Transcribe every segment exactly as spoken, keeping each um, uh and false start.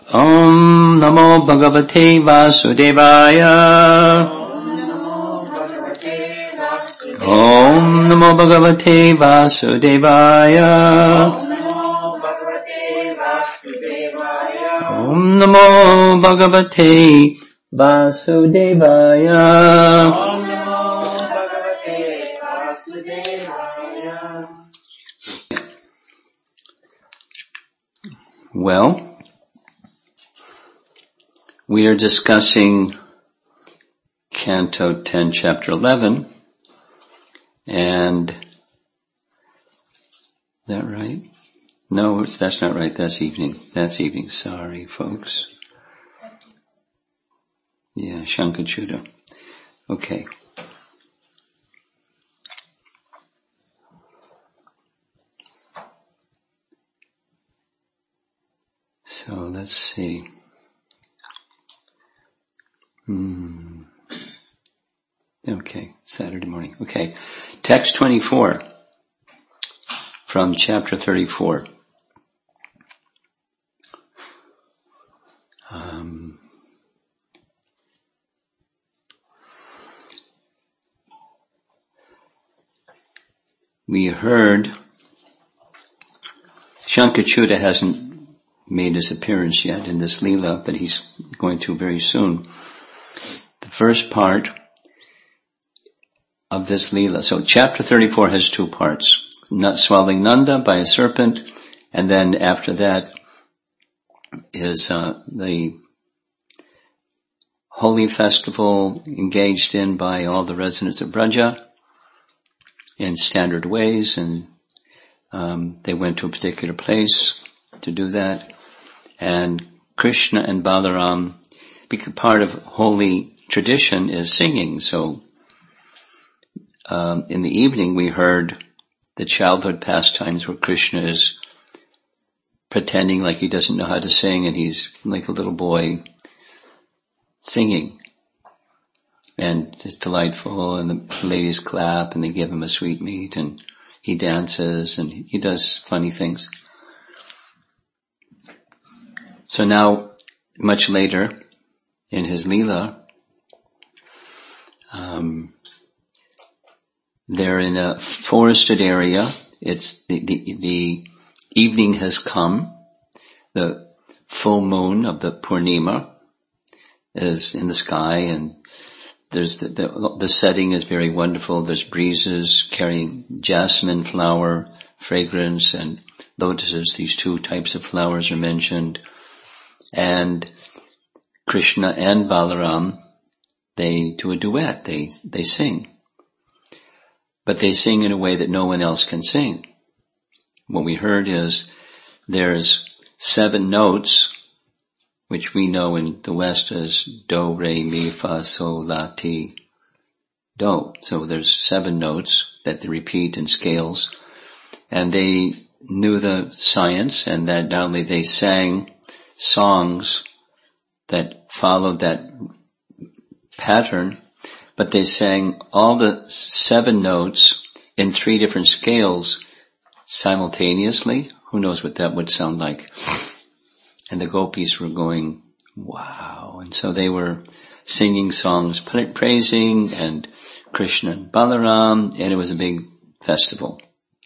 Om Namo Bhagavate Vasudevaya. Om Namo Bhagavate Vasudevaya. Om Namo Bhagavate Vasudevaya. Om Namo Bhagavate Vasudevaya. Well, we are discussing Canto ten, Chapter eleven, and is that right? No, that's not right. That's evening. That's evening. Sorry, folks. Yeah, Shankachuta. Okay. So let's see. Hmm. Okay, Saturday morning. Okay. Text twenty-four from chapter thirty-four. Um, we heard Shankachuta hasn't made his appearance yet in this Leela, but he's going to very soon. The first part of this Leela. So chapter thirty-four has two parts. Not swallowing Nanda by a serpent, and then after that is uh, the holy festival engaged in by all the residents of Braja in standard ways, and um, they went to a particular place to do that. And Krishna and Balaram, because part of holy tradition is singing, so um, in the evening we heard the childhood pastimes where Krishna is pretending like he doesn't know how to sing, and he's like a little boy singing. And it's delightful, and the ladies clap, and they give him a sweetmeat, and he dances, and he does funny things. So now, much later, in his Leela, um, they're in a forested area. It's the, the, the evening has come. The full moon of the Purnima is in the sky, and there's the, the, the setting is very wonderful. There's breezes carrying jasmine flower fragrance and lotuses. These two types of flowers are mentioned. And Krishna and Balaram, they do a duet. They, they sing. But they sing in a way that no one else can sing. What we heard is there's seven notes, which we know in the West as do, re, mi, fa, sol, la, ti, do. So there's seven notes that they repeat in scales. And they knew the science, and that not only they sang songs that followed that pattern, but they sang all the seven notes in three different scales simultaneously. Who knows what that would sound like? And the gopis were going, wow. And so they were singing songs praising and Krishna and Balaram, and it was a big festival.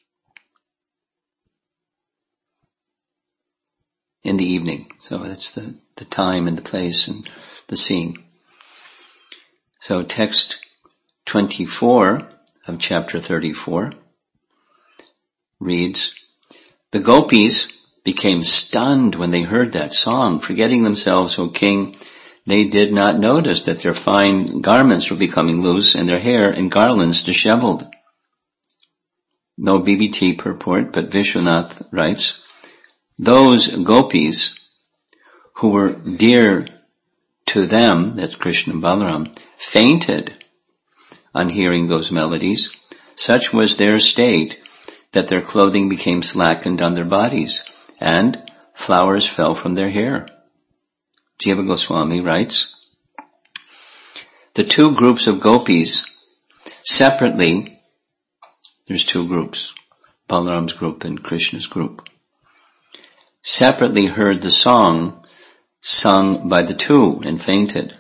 In the evening. So that's the, the time and the place and the scene. So text twenty-four of chapter thirty-four reads, the gopis became stunned when they heard that song. Forgetting themselves, O king, they did not notice that their fine garments were becoming loose and their hair in garlands disheveled. No B B T purport, but Vishwanath writes, those gopis who were dear to them, that's Krishna and Balaram, fainted on hearing those melodies. Such was their state that their clothing became slackened on their bodies, and flowers fell from their hair. Jiva Goswami writes, the two groups of gopis separately, there's two groups, Balaram's group and Krishna's group, separately heard the song sung by the two and fainted.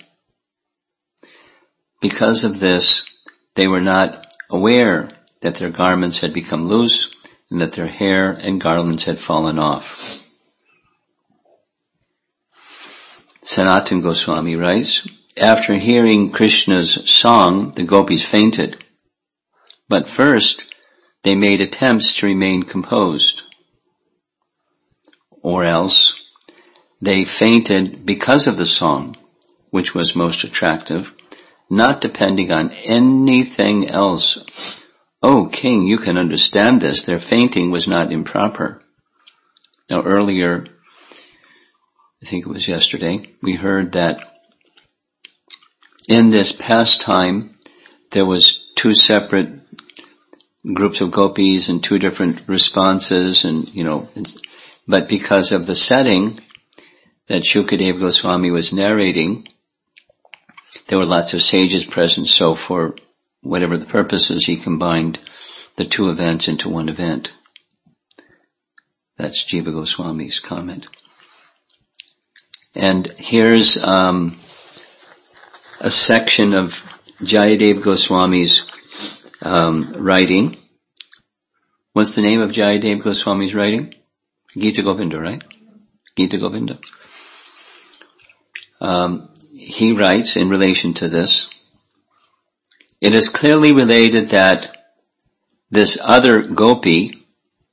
Because of this, they were not aware that their garments had become loose and that their hair and garlands had fallen off. Sanatana Goswami writes, after hearing Krishna's song, the gopis fainted. But first, they made attempts to remain composed. Or else, they fainted because of the song, which was most attractive, not depending on anything else. Oh, king, you can understand this. Their fainting was not improper. Now earlier, I think it was yesterday, we heard that in this pastime, there was two separate groups of gopis and two different responses, and, you know, but because of the setting that Shukadeva Goswami was narrating, there were lots of sages present, so for whatever the purposes, he combined the two events into one event. That's Jiva Goswami's comment. And here's um, a section of Jayadev Goswami's um, writing. What's the name of Jayadev Goswami's writing? Gita Govinda, right? Gita Govinda. Um, he writes in relation to this, it is clearly related that this other gopi,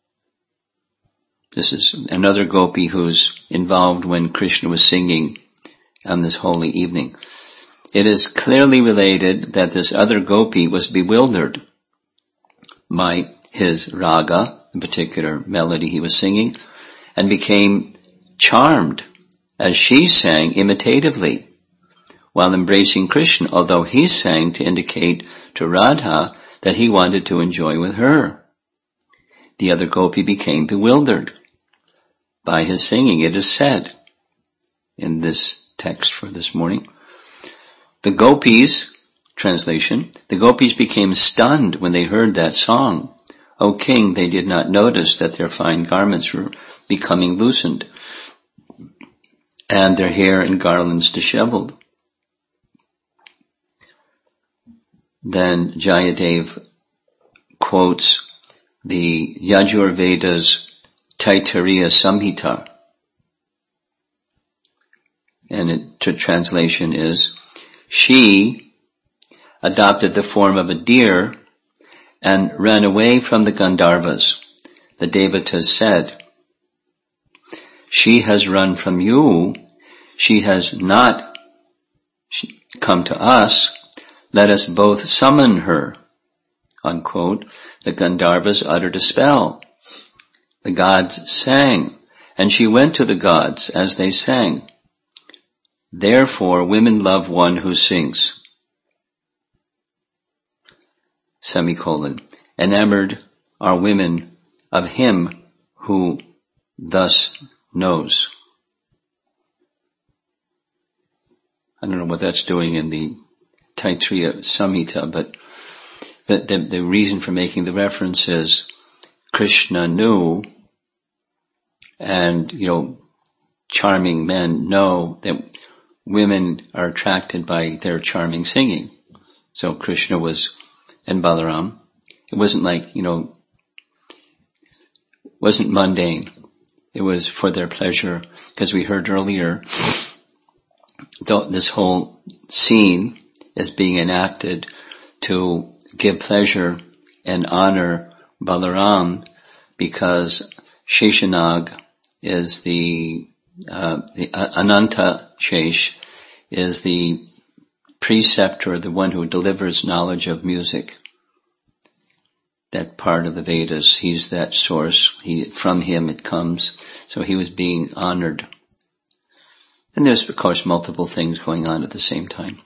this is another gopi who's involved when Krishna was singing on this holy evening. It is clearly related that this other gopi was bewildered by his raga, the particular melody he was singing, and became charmed as she sang imitatively while embracing Krishna, although he sang to indicate to Radha that he wanted to enjoy with her. The other gopi became bewildered by his singing, it is said in this text for this morning. The gopis, translation, the gopis became stunned when they heard that song. O king, they did not notice that their fine garments were becoming loosened and their hair and garlands disheveled. Then Jayadev quotes the Yajurveda's Taittiriya Samhita, and it, to translation is, she adopted the form of a deer and ran away from the Gandharvas. The Devatas said, she has run from you, she has not come to us, let us both summon her. Unquote. The Gandharvas uttered a spell. The gods sang, and she went to the gods as they sang. Therefore, women love one who sings. Semicolon. Enamored are women of him who thus knows. I don't know what that's doing in the Taittiriya Samhita, but the, the, the reason for making the reference is Krishna knew, and, you know, charming men know that women are attracted by their charming singing. So Krishna was, and Balaram, it wasn't like, you know, wasn't mundane. It was for their pleasure, because we heard earlier, this whole scene is being enacted to give pleasure and honor Balaram, because Sheshanag is the, uh, the Ananta Shesh is the preceptor, the one who delivers knowledge of music. That part of the Vedas, he's that source. He, from him it comes. So he was being honored. And there's, of course, multiple things going on at the same time.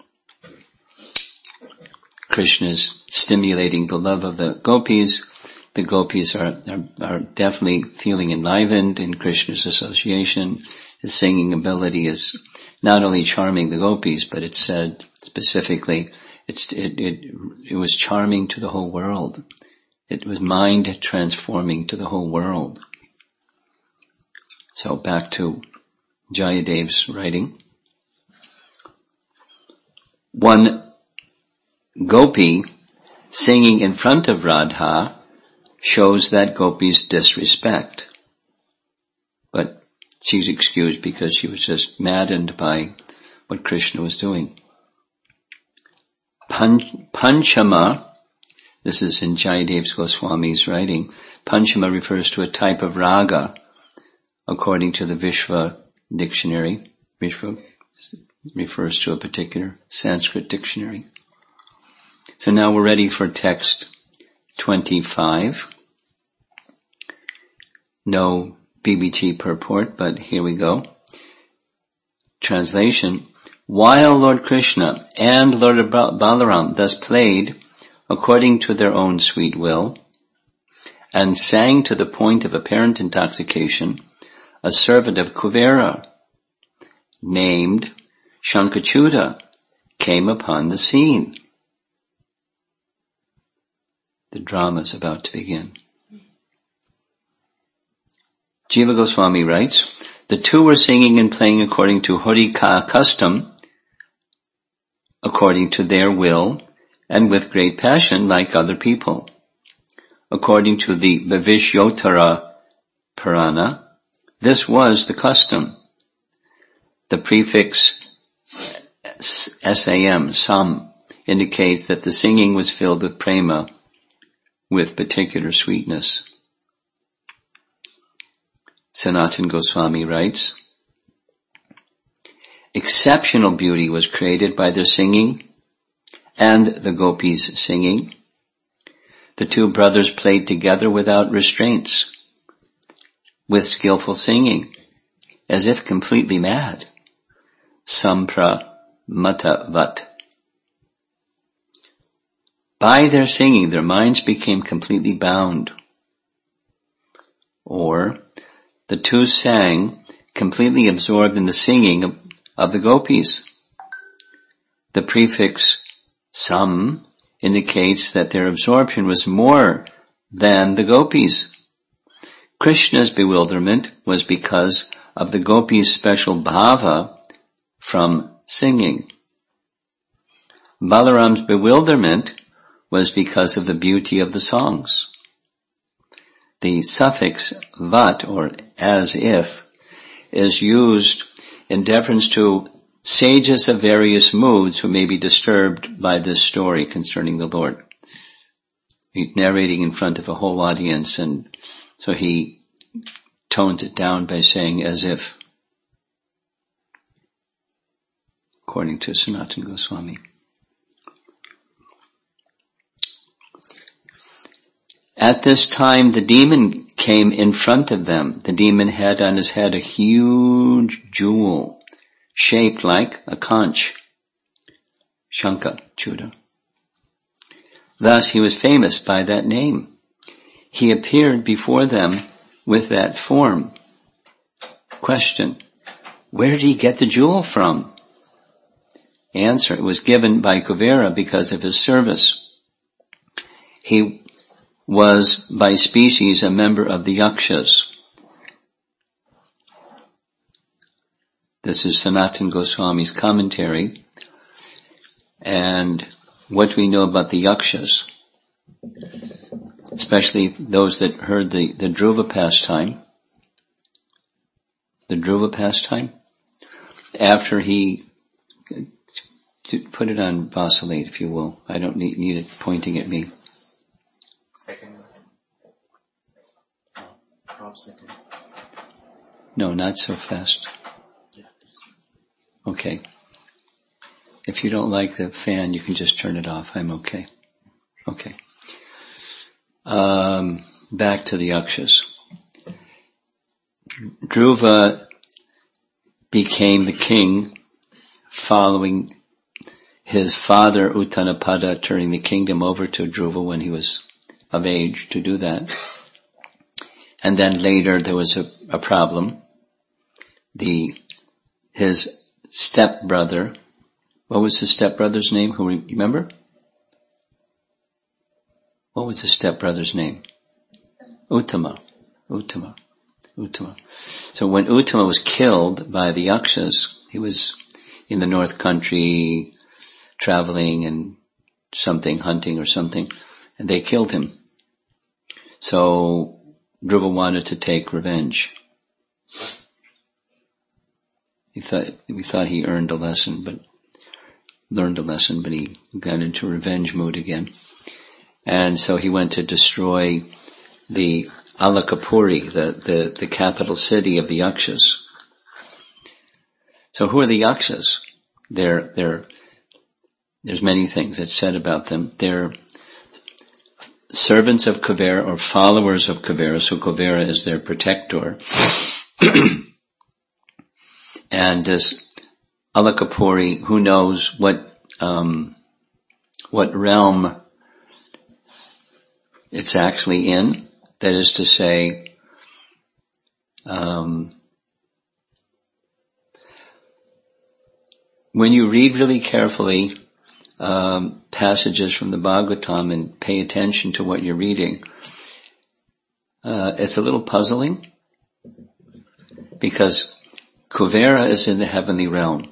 Krishna is stimulating the love of the gopis. The gopis are, are, are definitely feeling enlivened in Krishna's association. His singing ability is not only charming the gopis, but it's said specifically, it's, it, it, it was charming to the whole world. It was mind transforming to the whole world. So back to Jayadev's writing. One gopi singing in front of Radha shows that gopi's disrespect. But she's excused because she was just maddened by what Krishna was doing. Pan- Panchama, this is in Jayadev's Goswami's writing, Panchama refers to a type of raga, according to the Vishva dictionary. Vishva refers to a particular Sanskrit dictionary. So now we're ready for text twenty-five. No B B T purport, but here we go. Translation. While Lord Krishna and Lord Balaram thus played according to their own sweet will, and sang to the point of apparent intoxication, a servant of Kuvera, named Shankachuta, came upon the scene. The drama is about to begin. Jiva Goswami writes, the two were singing and playing according to Harika custom, according to their will, and with great passion like other people. According to the Vivishyottara Purana, this was the custom. The prefix sam, sam, indicates that the singing was filled with prema, with particular sweetness. Sanatana Goswami writes, exceptional beauty was created by their singing and the gopis' singing. The two brothers played together without restraints, with skillful singing, as if completely mad. Sampra matavat. By their singing, their minds became completely bound. Or, the two sang, completely absorbed in the singing of, of the gopis. The prefix sam indicates that their absorption was more than the gopis. Krishna's bewilderment was because of the gopis' special bhava from singing. Balaram's bewilderment was because of the beauty of the songs. The suffix vat, or as if, is used in deference to sages of various moods who may be disturbed by this story concerning the Lord. He's narrating in front of a whole audience, and so he tones it down by saying as if, according to Sanatana Goswami. At this time, the demon came in front of them. The demon had on his head a huge jewel shaped like a conch, Shanka Chuda. Thus, he was famous by that name. He appeared before them with that form. Question: where did he get the jewel from? Answer: it was given by Kuvera because of his service. He was by species a member of the Yakshas. This is Sanatana Goswami's commentary. And what we know about the Yakshas, especially those that heard the, the Dhruva pastime, the Dhruva pastime, after he, to put it on Vasilate if you will, I don't need, need it pointing at me. Second. Prop second. No, not so fast. Okay. If you don't like the fan, you can just turn it off. I'm okay. Okay. Um, back to the Yakshas. Dhruva became the king following his father Uttanapada turning the kingdom over to Dhruva when he was of age to do that. And then later there was a, a problem. The, his stepbrother, what was his stepbrother's name? Who remember? What was his stepbrother's name? Uttama. Uttama. Uttama. So when Uttama was killed by the Yakshas, he was in the North Country traveling and something, hunting or something, and they killed him. So Dhruva wanted to take revenge. He thought, we thought he earned a lesson, but learned a lesson, but he got into revenge mood again. And so he went to destroy the Alakapuri, the, the, the capital city of the Yakshas. So who are the Yakshas? They're, they're, there's many things that's said about them. They're servants of Kuvera or followers of Kuvera, so Kuvera is their protector. And this Alakapuri, who knows what, um, what realm it's actually in. That is to say, um, when you read really carefully um, passages from the Bhagavatam and pay attention to what you're reading, uh, it's a little puzzling because Kuvera is in the heavenly realm,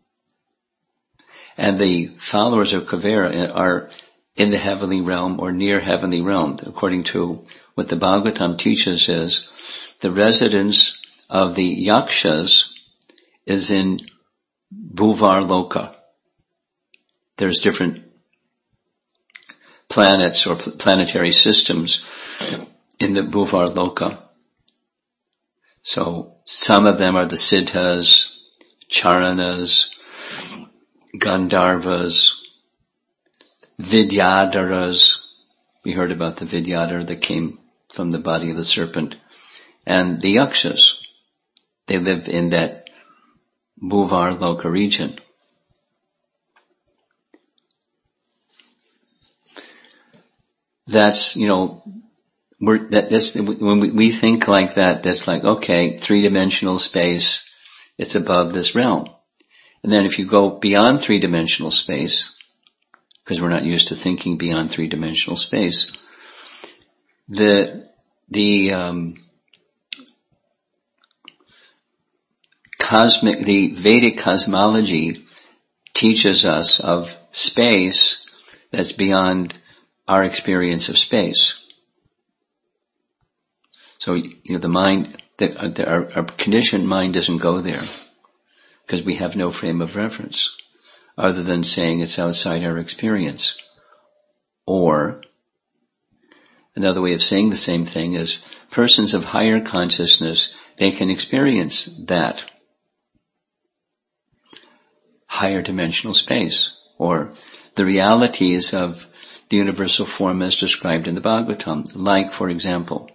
and the followers of Kuvera are in the heavenly realm or near heavenly realm. According to what the Bhagavatam teaches is the residence of the Yakshas is in Bhuvar Loka. There's different planets or planetary systems in the Bhuvar Loka. So some of them are the Siddhas, Charanas, Gandharvas, Vidyadharas. We heard about the Vidyadhara that came from the body of the serpent. And the Yakshas, they live in that Bhuvar Loka region. That's, you know, we're, that, that's, when we, we think like that, that's like, okay, three-dimensional space, it's above this realm. And then if you go beyond three-dimensional space, because we're not used to thinking beyond three-dimensional space, the, the, um, cosmic, the Vedic cosmology teaches us of space that's beyond our experience of space. So, you know, the mind, the, the, our, our conditioned mind doesn't go there because we have no frame of reference other than saying it's outside our experience. Or, another way of saying the same thing is persons of higher consciousness, they can experience that higher dimensional space, or the realities of the universal form as described in the Bhagavatam. Like, for example,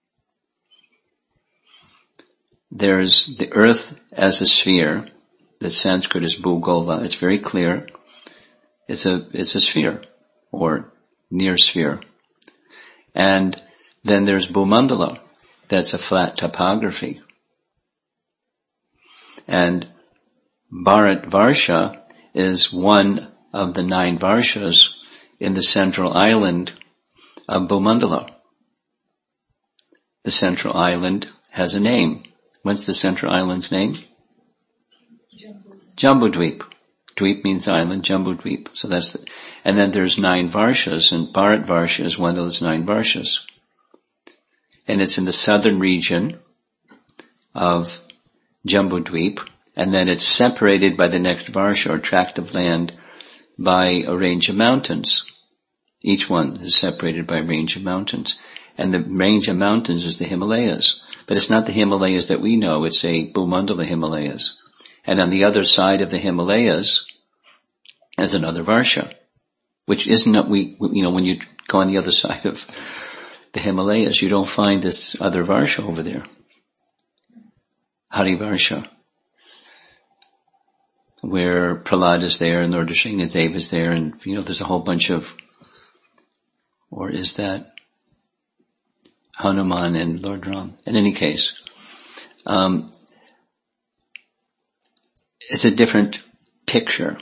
there's the earth as a sphere, that Sanskrit is Bhugola, it's very clear. It's a, it's a sphere, or near sphere. And then there's Bhumandala, that's a flat topography. And Bharat Varsha is one of the nine Varshas in the central island of Bhumandala. The central island has a name. What's the central island's name? Jambudvip. Dweep means island, Jambudvip. So that's the, and then there's nine Varshas, and Bharat Varsha is one of those nine Varshas. And it's in the southern region of Jambudvip, and then it's separated by the next Varsha or tract of land by a range of mountains. Each one is separated by a range of mountains. And the range of mountains is the Himalayas. But it's not the Himalayas that we know, it's a Bhumandala Himalayas. And on the other side of the Himalayas is another Varsha, which isn't, we, you know, when you go on the other side of the Himalayas, you don't find this other Varsha over there. Hari Varsha, where Prahlad is there and Lord Nrsimhadev is there, and, you know, there's a whole bunch of, or is that Hanuman and Lord Ram? In any case, um, it's a different picture.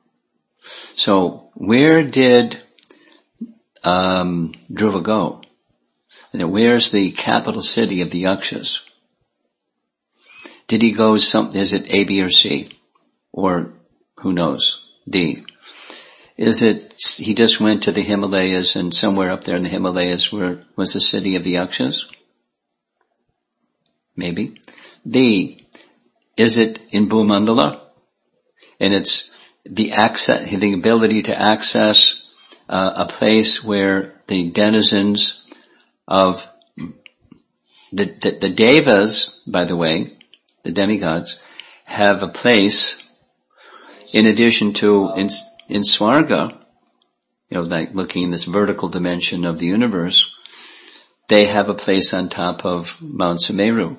So where did um, Dhruva go? And where's the capital city of the Yakshas? Did he go some, is it A, B, or C? Or who knows? D. Is it, he just went to the Himalayas and somewhere up there in the Himalayas where was the city of the Yakshas? Maybe. B. Is it in Bhumandala? And it's the access, the ability to access uh, a place where the denizens of the, the, the devas, by the way, the demigods, have a place in addition to in, in Swarga, you know, like looking in this vertical dimension of the universe, they have a place on top of Mount Sumeru.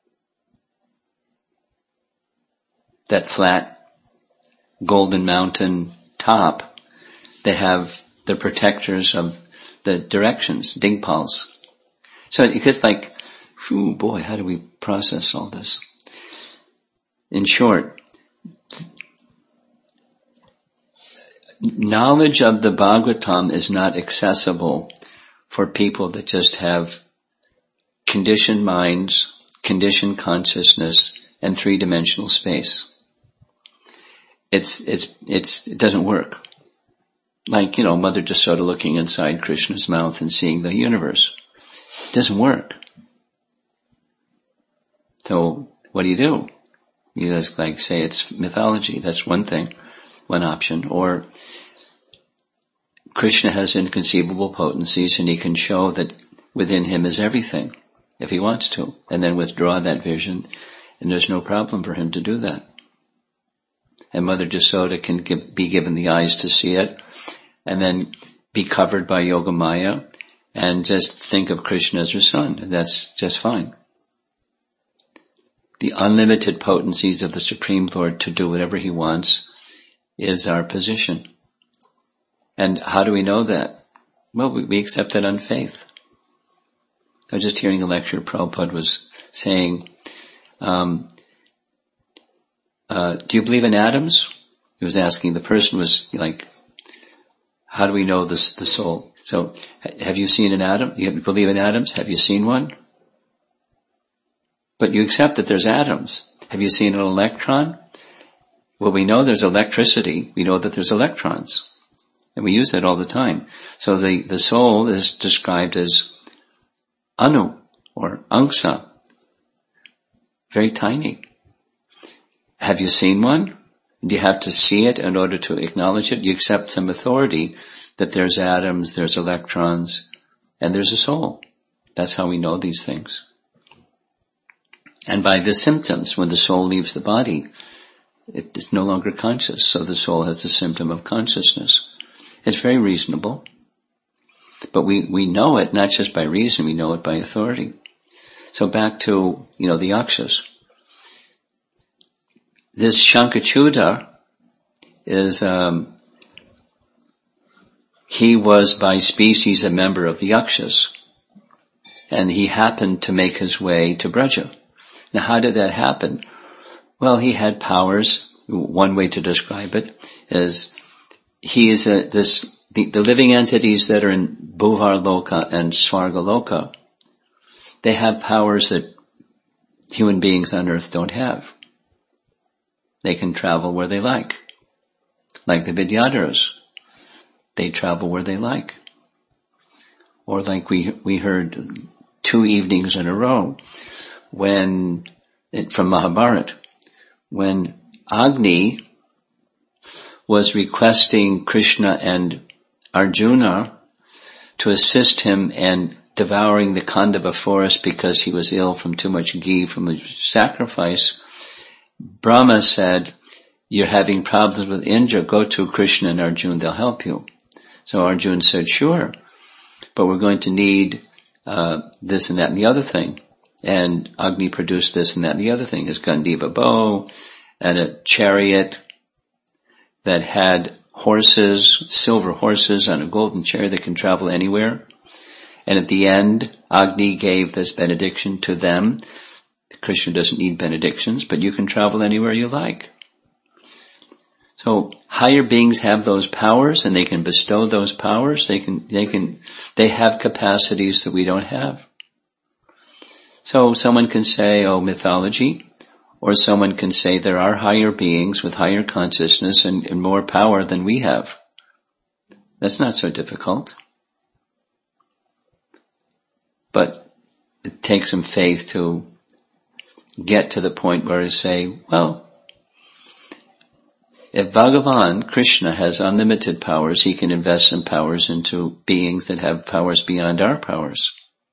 That flat golden mountain top, they have the protectors of the directions, Dingpals. So it gets like, whew, boy, how do we process all this? In short, knowledge of the Bhagavatam is not accessible for people that just have conditioned minds, conditioned consciousness, and three-dimensional space. It's, it's, it's, it doesn't work. Like, you know, Mother Jasoda looking inside Krishna's mouth and seeing the universe. It doesn't work. So, what do you do? You just like say it's mythology. That's one thing, one option. Or Krishna has inconceivable potencies and he can show that within him is everything, if he wants to, and then withdraw that vision, and there's no problem for him to do that. And Mother Jasoda can give, be given the eyes to see it, and then be covered by Yogamaya, and just think of Krishna as her son, and that's just fine. The unlimited potencies of the Supreme Lord to do whatever he wants is our position. And how do we know that? Well, we, we accept that on faith. I was just hearing a lecture Prabhupada was saying, um, uh, do you believe in atoms? He was asking, the person was like, how do we know this, the soul? So, have you seen an atom? You believe in atoms? Have you seen one? But you accept that there's atoms. Have you seen an electron? Well, we know there's electricity. We know that there's electrons. And we use that all the time. So the, the soul is described as anu, or angsa. Very tiny. Have you seen one? Do you have to see it in order to acknowledge it? You accept some authority that there's atoms, there's electrons, and there's a soul. That's how we know these things. And by the symptoms, when the soul leaves the body, it is no longer conscious, so the soul has the symptom of consciousness. It's very reasonable. But we, we know it not just by reason, we know it by authority. So back to, you know, the Yakshas. This Shankachuta is, um, he was by species a member of the Yakshas. And he happened to make his way to Braja. Now how did that happen? Well, he had powers. One way to describe it is he is a, this, the, the living entities that are in Bhuvar Loka and Swarga Loka, they have powers that human beings on earth don't have. They can travel where they like. Like the Vidyadharas. They travel where they like. Or like we, we heard two evenings in a row when, from Mahabharata, when Agni was requesting Krishna and Arjuna to assist him in devouring the Kandava forest because he was ill from too much ghee from the sacrifice, Brahma said, you're having problems with Indra, go to Krishna and Arjuna, they'll help you. So Arjuna said, sure, but we're going to need uh this and that and the other thing. And Agni produced this and that and the other thing, his Gandiva bow, and a chariot that had horses, silver horses on a golden chariot that can travel anywhere. And at the end, Agni gave this benediction to them. Krishna doesn't need benedictions, but you can travel anywhere you like. So higher beings have those powers and they can bestow those powers. They can, they can, they have capacities that we don't have. So someone can say, oh, mythology, Or someone can say there are higher beings with higher consciousness and, and more power than we have. That's not so difficult. But it takes some faith to get to the point where you say, well, if Bhagavan, Krishna, has unlimited powers, he can invest some powers into beings that have powers beyond our powers.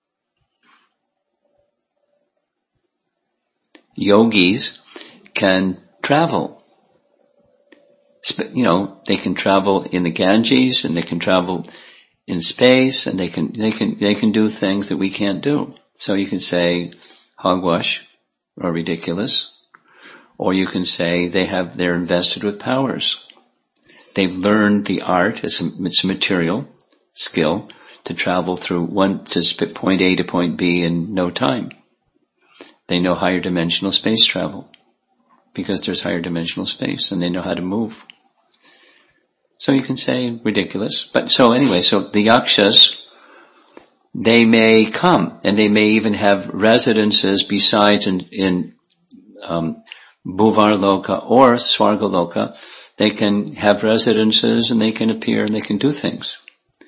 Yogis can travel. You know, they can travel in the Ganges, and they can travel in space, and they can, they can, they can do things that we can't do. So you can say hogwash or ridiculous, or you can say they have, they're invested with powers. They've learned the art, it's a, it's a material skill, to travel through one, to point A to point B in no time. They know higher dimensional space travel, because there's higher dimensional space, and they know how to move. So you can say ridiculous. But so anyway, so the yakshas, they may come, and they may even have residences besides in, in um, Bhuvarloka or Swargaloka. They can have residences, and they can appear, and they can do things.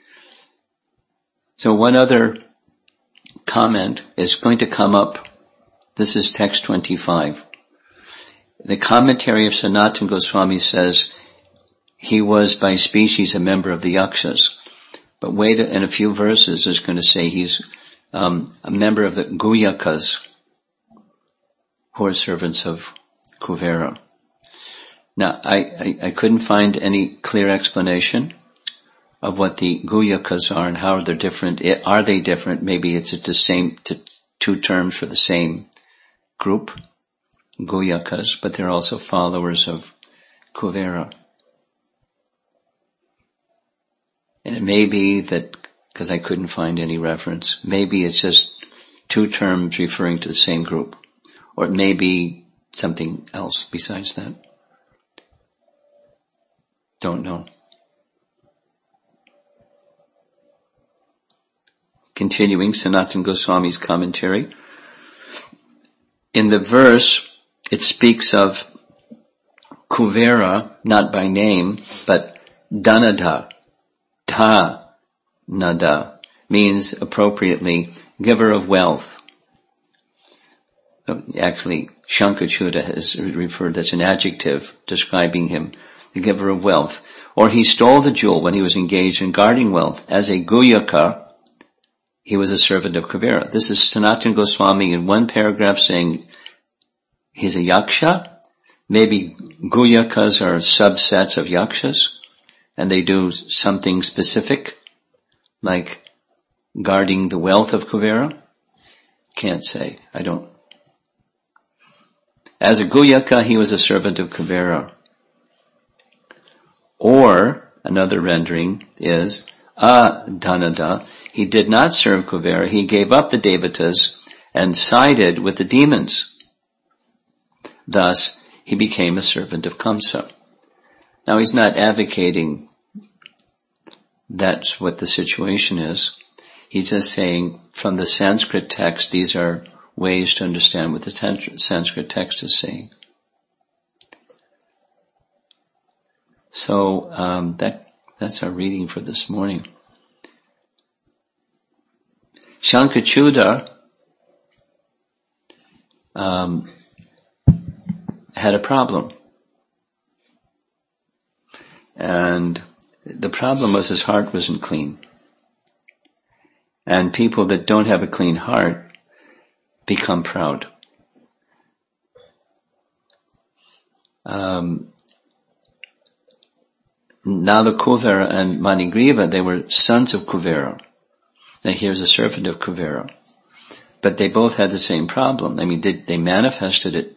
So one other comment is going to come up. This is text twenty-five. The commentary of Sanatana Goswami says he was by species a member of the yakshas. But wait, in a few verses is going to say he's um, a member of the Guyakas, who are servants of Kuvera. Now, I, I, I couldn't find any clear explanation of what the Guyakas are and how they're different. Are they different? Maybe it's the same, two terms for the same group, Guyakas, but they're also followers of Kuvera. And it may be that, because I couldn't find any reference, maybe it's just two terms referring to the same group. Or it may be something else besides that. Don't know. Continuing Sanatana Goswami's commentary. In the verse, it speaks of Kuvera, not by name, but Dhanada. Ta nada means appropriately giver of wealth. Actually, Shankachuta has referred as an adjective describing him, the giver of wealth. Or he stole the jewel when he was engaged in guarding wealth. As a Guyaka, he was a servant of Kuvera. This is Sanatana Goswami in one paragraph saying he's a yaksha. Maybe Guyakas are subsets of yakshas, and they do something specific, like guarding the wealth of Kuvera. Can't say. I don't. As a Guyaka, he was a servant of Kuvera. Or, another rendering is, a Dhanada, he did not serve Kuvera, he gave up the Devatas and sided with the demons. Thus, he became a servant of Kamsa. Now, he's not advocating that's what the situation is. He's just saying, from the Sanskrit text, these are ways to understand what the Sanskrit text is saying. So, um, that, that's our reading for this morning. Shankachuta, um, had a problem. And the problem was his heart wasn't clean. And people that don't have a clean heart become proud. Um, Nala Kuvera and Manigriva, they were sons of Kuvera. Now here's a servant of Kuvera. But they both had the same problem. I mean, they, they manifested it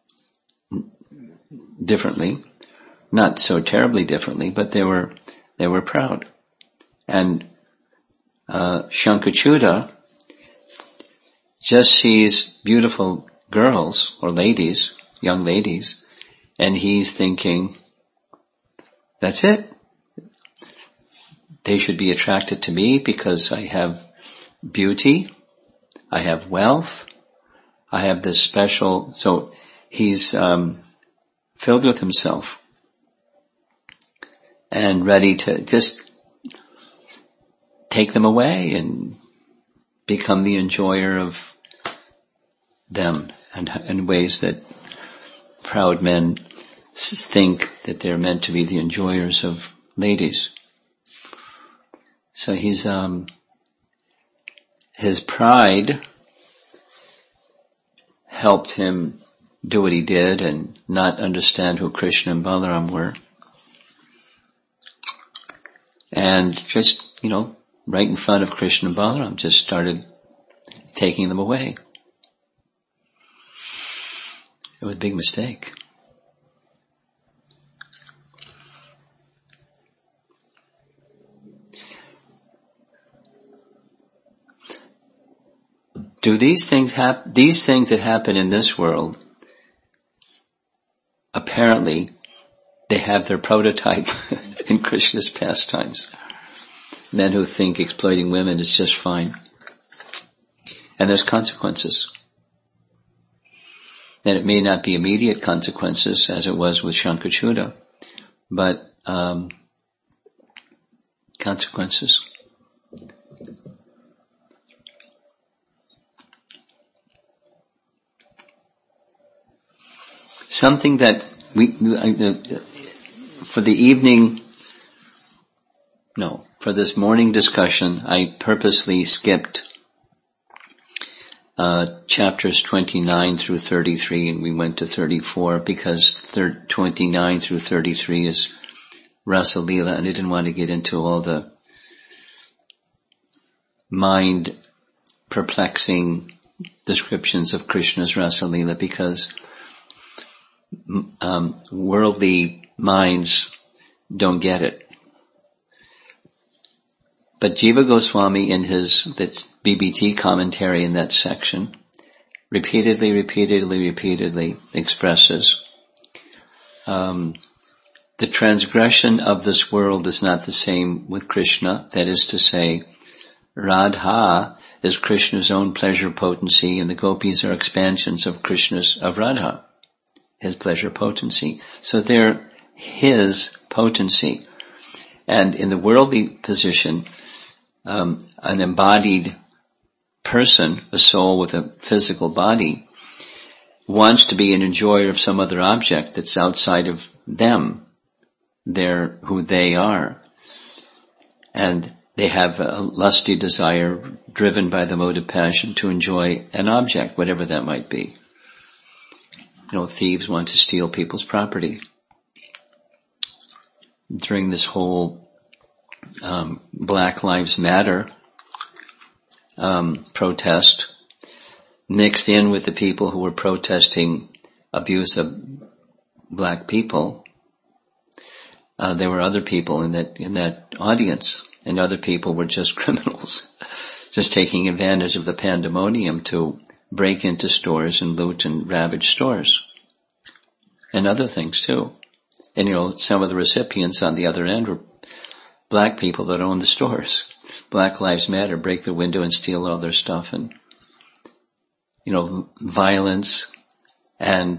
differently. Not so terribly differently, but they were, they were proud. And, uh, Shankachuta just sees beautiful girls or ladies, young ladies, and he's thinking, that's it. They should be attracted to me because I have beauty, I have wealth, I have this special, so he's um, filled with himself and ready to just take them away and become the enjoyer of them, and in ways that proud men think that they're meant to be the enjoyers of ladies. So he's, um, his pride helped him do what he did and not understand who Krishna and Balaram were. And just, you know, right in front of Krishna and Balaram, just started taking them away. It was a big mistake. Do these things hap- these things that happen in this world, apparently, they have their prototype in Krishna's pastimes. Men who think exploiting women is just fine. And there's consequences. And it may not be immediate consequences, as it was with Shankachuta, but um, consequences. Something that we, for the evening, no, for this morning discussion, I purposely skipped uh chapters twenty-nine through thirty-three, and we went to thirty-four because thir- twenty-nine through thirty-three is Rasa Leela, and I didn't want to get into all the mind perplexing descriptions of Krishna's Rasa Leela, because um, worldly minds don't get it. But Jiva Goswami, in his that B B T commentary in that section, repeatedly, repeatedly, repeatedly expresses um, the transgression of this world is not the same with Krishna. That is to say, Radha is Krishna's own pleasure potency, and the gopis are expansions of Krishna's, of Radha, his pleasure potency. So they're his potency. And in the worldly position, um, an embodied person, a soul with a physical body, wants to be an enjoyer of some other object that's outside of them. They're who they are. And they have a lusty desire driven by the mode of passion to enjoy an object, whatever that might be. You know, thieves want to steal people's property. During this whole um, Black Lives Matter um, protest, mixed in with the people who were protesting abuse of black people, uh, there were other people in that in that audience, and other people were just criminals, just taking advantage of the pandemonium to break into stores and loot and ravage stores, and other things too. And you know, some of the recipients on the other end were black people that own the stores. Black Lives Matter, break the window and steal all their stuff, and you know, violence and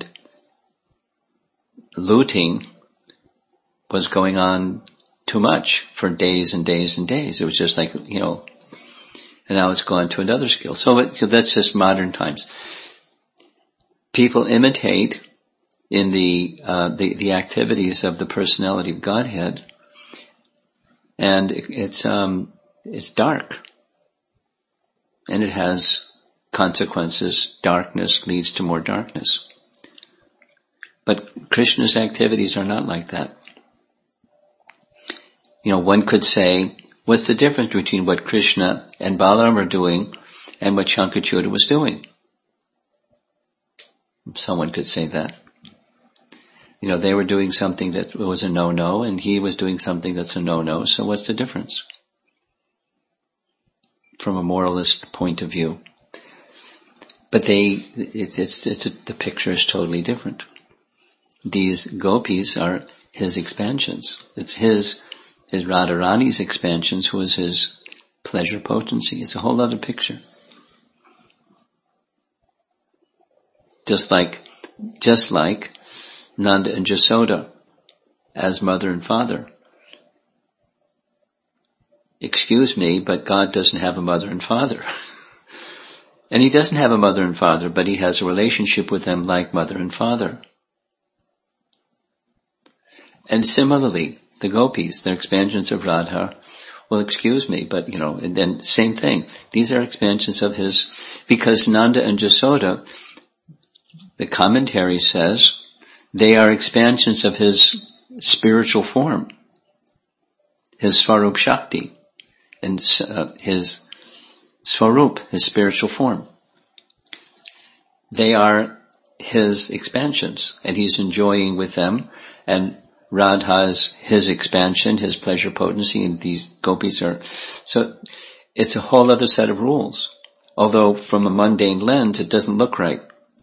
looting was going on too much for days and days and days. It was just like, you know, and now it's gone to another scale. So, it, so that's just modern times. People imitate in the, uh, the, the activities of the personality of Godhead, and it, it's, um, it's dark. And it has consequences. Darkness leads to more darkness. But Krishna's activities are not like that. You know, one could say, what's the difference between what Krishna and Balaram are doing and what Shankachuta was doing? Someone could say that. You know, they were doing something that was a no-no, and he was doing something that's a no-no, so what's the difference? From a moralist point of view. But they, it, it's, it's, a, the picture is totally different. These gopis are his expansions. It's his, his Radharani's expansions was his pleasure potency. It's a whole other picture. Just like just like Nanda and Jasoda as mother and father. Excuse me, but God doesn't have a mother and father. And he doesn't have a mother and father, but he has a relationship with them like mother and father. And similarly, the gopis, they're expansions of Radha. Well, excuse me, but you know, and then same thing. These are expansions of his, because Nanda and Jasoda, the commentary says, they are expansions of his spiritual form, his Swarup Shakti, and uh, his Swarup, his spiritual form. They are his expansions, and he's enjoying with them, and Radha's his expansion, his pleasure potency, and these gopis are, so it's a whole other set of rules. Although from a mundane lens, it doesn't look right.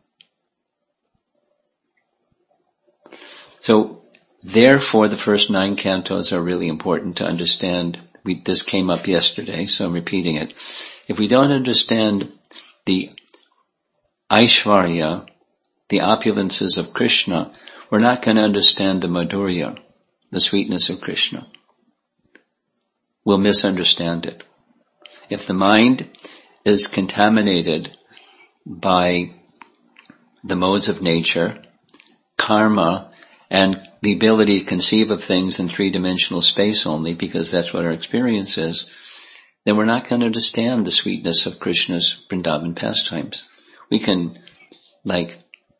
So, therefore, the first nine cantos are really important to understand. We, this came up yesterday, so I'm repeating it. If we don't understand the Aishvarya, the opulences of Krishna, we're not going to understand the Madhurya, the sweetness of Krishna. We'll misunderstand it. If the mind is contaminated by the modes of nature, karma, and the ability to conceive of things in three-dimensional space only, because that's what our experience is, then we're not going to understand the sweetness of Krishna's Vrindavan pastimes. We can, like,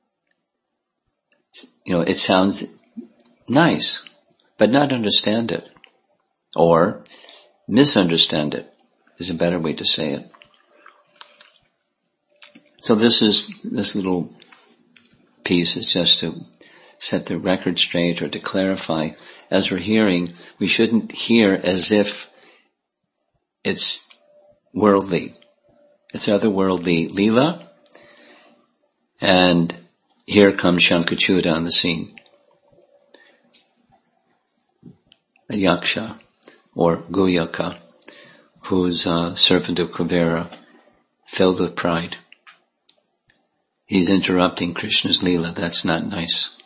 you know, it sounds nice, but not understand it. Or misunderstand it is a better way to say it. So this is, this little piece is just to set the record straight or to clarify. As we're hearing, we shouldn't hear as if it's worldly. It's otherworldly Leela, and here comes Shankachuda on the scene. A yaksha, or Guyaka, who's a servant of Kuvera, filled with pride. He's interrupting Krishna's Leela. That's not nice.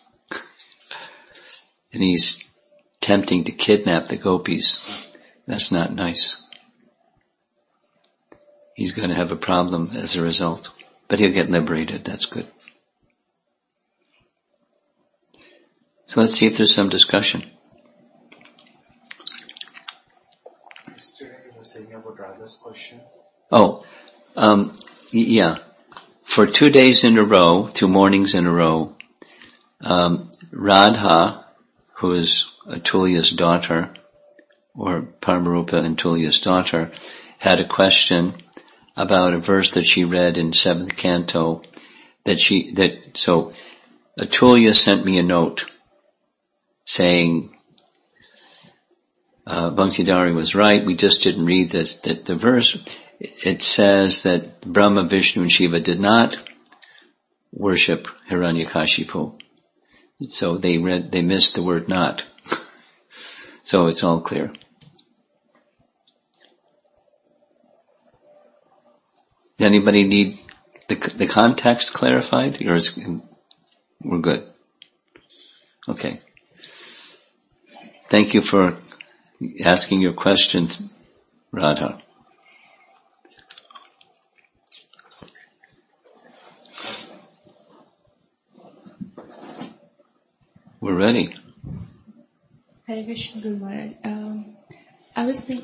And he's attempting to kidnap the gopis. That's not nice. He's going to have a problem as a result. But he'll get liberated. That's good. So let's see if there's some discussion. Yesterday you were saying about Radha's question. Oh, um, yeah. For two days in a row, two mornings in a row, um, Radha, who is Atulya's daughter, or Paramarupa and Atulya's daughter, had a question about a verse that she read in seventh canto, that she, that, so, Atulya sent me a note saying, uh, Bhaksidhari was right, we just didn't read this, that the verse, it says that Brahma, Vishnu, and Shiva did not worship Hiranyakashipu. So they read, they missed the word not. So it's all clear. Does anybody need the, the context clarified? Or is, we're good? Okay. Thank you for asking your question, Radha. We're ready. Hare Krishna Guru Maharaj. Um, I was think,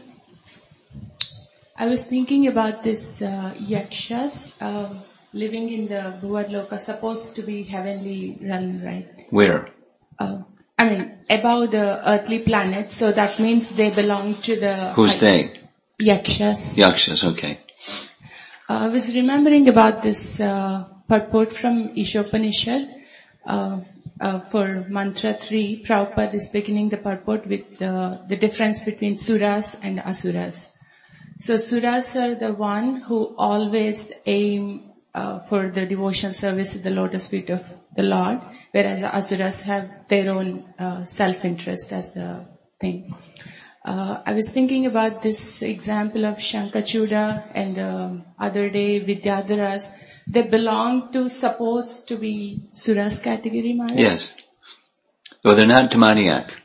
I was thinking about this uh, yakshas uh, living in the Bhuvadloka, supposed to be heavenly realm, right? Where? Uh, I mean, above the earthly planet, so that means they belong to the... Who's they? Yakshas. Yakshas, okay. Uh, I was remembering about this uh, purport from Ishopanishad. Uh, uh, for mantra three, Prabhupada is beginning the purport with uh, the difference between suras and asuras. So suras are the one who always aim uh, for the devotional service at the lotus feet of the Lord, whereas the asuras have their own uh, self-interest as the thing. Uh, I was thinking about this example of Shankachuda and the other day Vidyadharas. they belong to supposed to be Suras category, Maharaj? Yes. Well, they're not demoniac.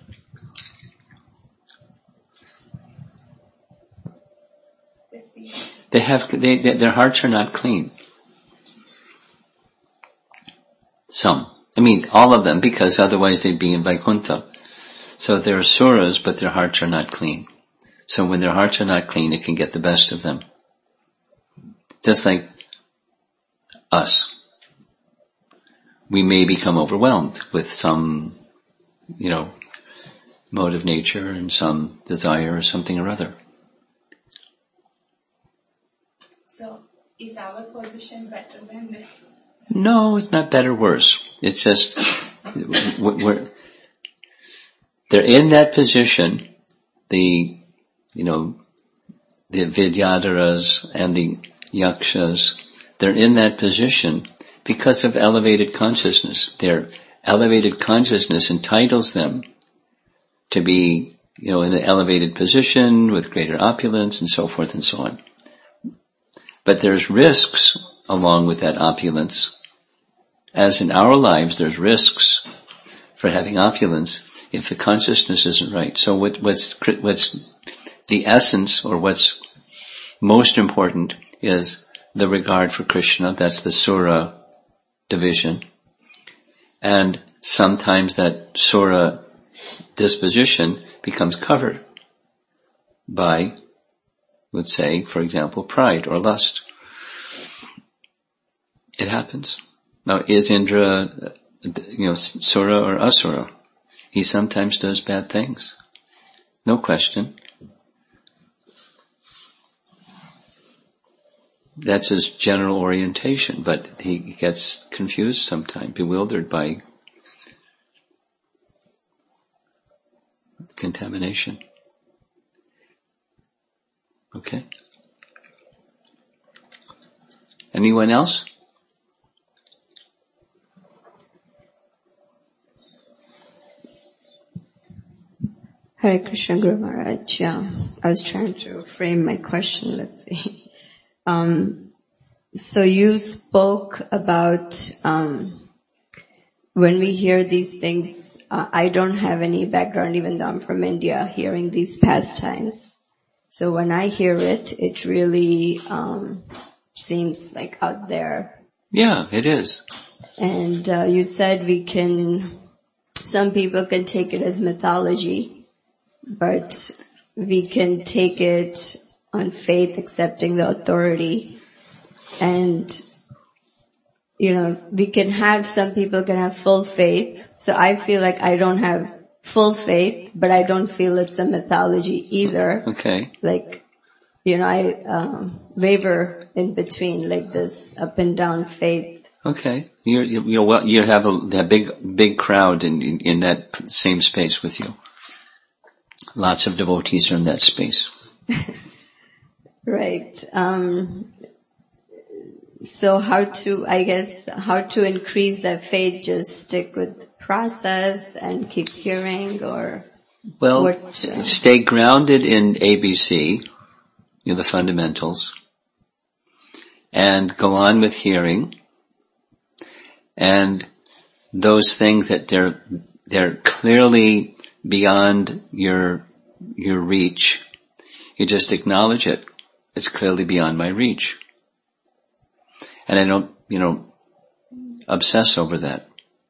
They have, they, they, their hearts are not clean. Some. I mean, all of them, because otherwise they'd be in Vaikuntha. So they're Suras, but their hearts are not clean. So when their hearts are not clean, it can get the best of them. Just like us. We may become overwhelmed with some, you know, mode of nature and some desire or something or other. So, is our position better than the... No, it's not better or worse. It's just, we're, they're in that position, the, you know, the Vidyadharas and the Yakshas, they're in that position because of elevated consciousness. Their elevated consciousness entitles them to be, you know, in an elevated position with greater opulence and so forth and so on. But there's risks along with that opulence. As in our lives, there's risks for having opulence if the consciousness isn't right. So what, what's, what's the essence, or what's most important, is the regard for Krishna. That's the Sura division. And sometimes that Sura disposition becomes covered by, let's say, for example, pride or lust. It happens. Now, is Indra, you know, Sura or Asura? He sometimes does bad things. No question. That's his general orientation, but he gets confused sometimes, bewildered by contamination. Okay? Anyone else? Hare Krishna, Guru Maharaj. Yeah, I was trying to frame my question. Let's see. Um, so you spoke about um, when we hear these things. Uh, I don't have any background, even though I'm from India, hearing these pastimes. So when I hear it, it really um, seems like out there. Yeah, it is. And uh, you said we can. Some people can take it as mythology. But we can take it on faith, accepting the authority. And, you know, we can have, some people can have full faith. So I feel like I don't have full faith, but I don't feel it's a mythology either. Okay. Like, you know, I um, waver in between, like this up and down faith. Okay. You're, you're well, you have a, a big, big crowd in, in, in that same space with you. Lots of devotees are in that space. Right. Um, so how to, I guess, how to increase that faith? Just stick with process and keep hearing, or well, what, uh, stay grounded in A B C, you know, the fundamentals, and go on with hearing. And those things that they're they're clearly beyond your your reach, you just acknowledge it. It's clearly beyond my reach. And I don't, you know, obsess over that.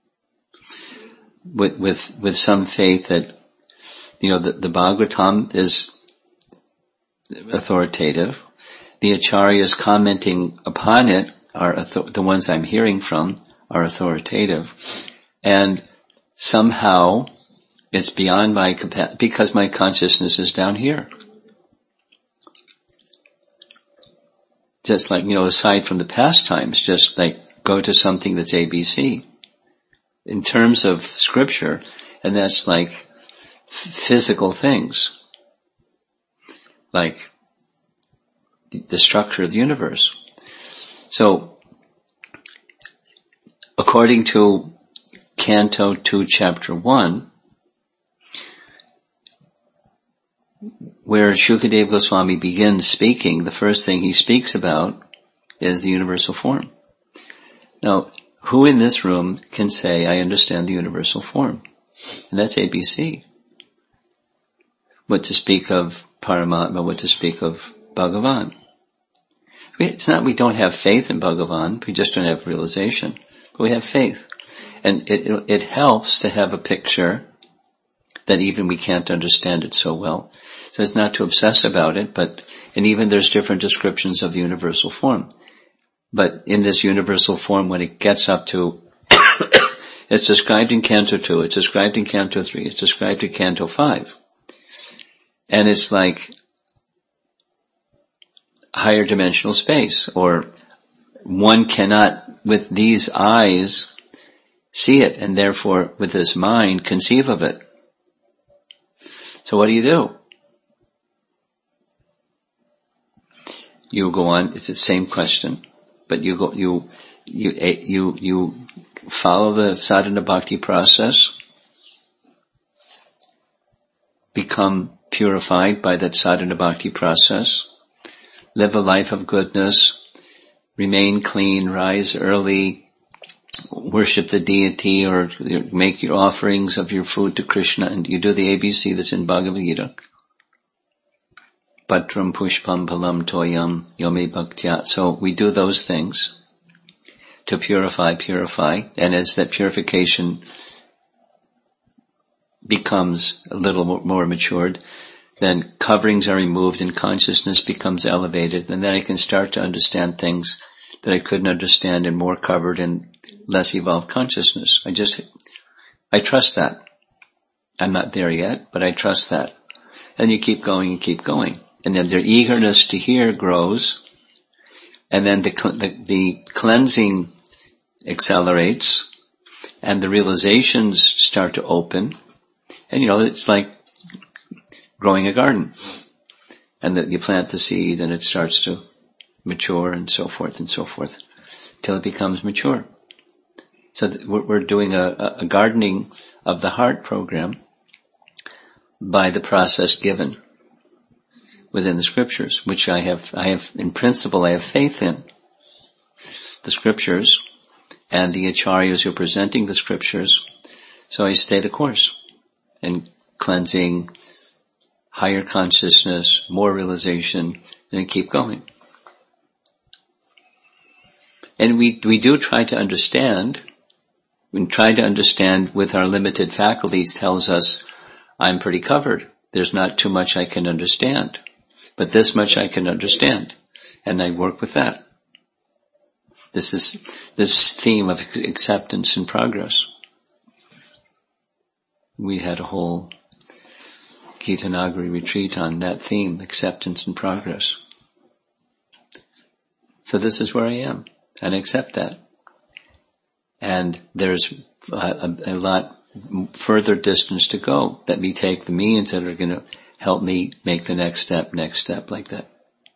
With with with some faith that, you know, the, the Bhagavatam is authoritative. The acharyas commenting upon it are author- the ones I'm hearing from are authoritative. And somehow it's beyond my capacity, because my consciousness is down here. Just like, you know, aside from the pastimes, just like go to something that's A B C. In terms of scripture, and that's like f- physical things. Like the structure of the universe. So, according to Canto two, Chapter one, where Shukadeva Goswami begins speaking, the first thing he speaks about is the universal form. Now, who in this room can say, I understand the universal form? And that's A B C. What to speak of Paramatma, what to speak of Bhagavan. It's not we don't have faith in Bhagavan, we just don't have realization. But we have faith. And it, it, it helps to have a picture that even we can't understand it so well. So it's not to obsess about it, but, and even there's different descriptions of the universal form. But in this universal form, when it gets up to, it's described in Canto two, it's described in Canto three, it's described in Canto five. And it's like higher dimensional space, or one cannot, with these eyes, see it, and therefore, with this mind, conceive of it. So what do you do? You go on, it's the same question, but you go, you, you, you, you follow the sadhana bhakti process, become purified by that sadhana bhakti process, live a life of goodness, remain clean, rise early, worship the deity, or make your offerings of your food to Krishna, and you do the A B C that's in Bhagavad Gita. Patram pushpam palam toyam yome bhaktya. So we do those things to purify, purify, and as that purification becomes a little more matured, then coverings are removed and consciousness becomes elevated, and then I can start to understand things that I couldn't understand in more covered and less evolved consciousness. I just, I trust that. I'm not there yet, but I trust that. And you keep going and keep going. And then their eagerness to hear grows, and then the, the, the cleansing accelerates, and the realizations start to open. And you know, it's like growing a garden. And that you plant the seed and it starts to mature and so forth and so forth till it becomes mature. So we're doing a, a gardening of the heart program by the process given within the scriptures, which I have, I have, in principle, I have faith in. The scriptures and the acharyas who are presenting the scriptures. So I stay the course in cleansing, higher consciousness, more realization, and keep going. And we, we do try to understand. We try to understand with our limited faculties tells us, I'm pretty covered. There's not too much I can understand. But this much I can understand. And I work with that. This is, this theme of acceptance and progress. We had a whole Gitanagari retreat on that theme, acceptance and progress. So this is where I am, and I accept that. And there's a, a lot further distance to go. Let me take the means that are going to help me make the next step, next step, like that.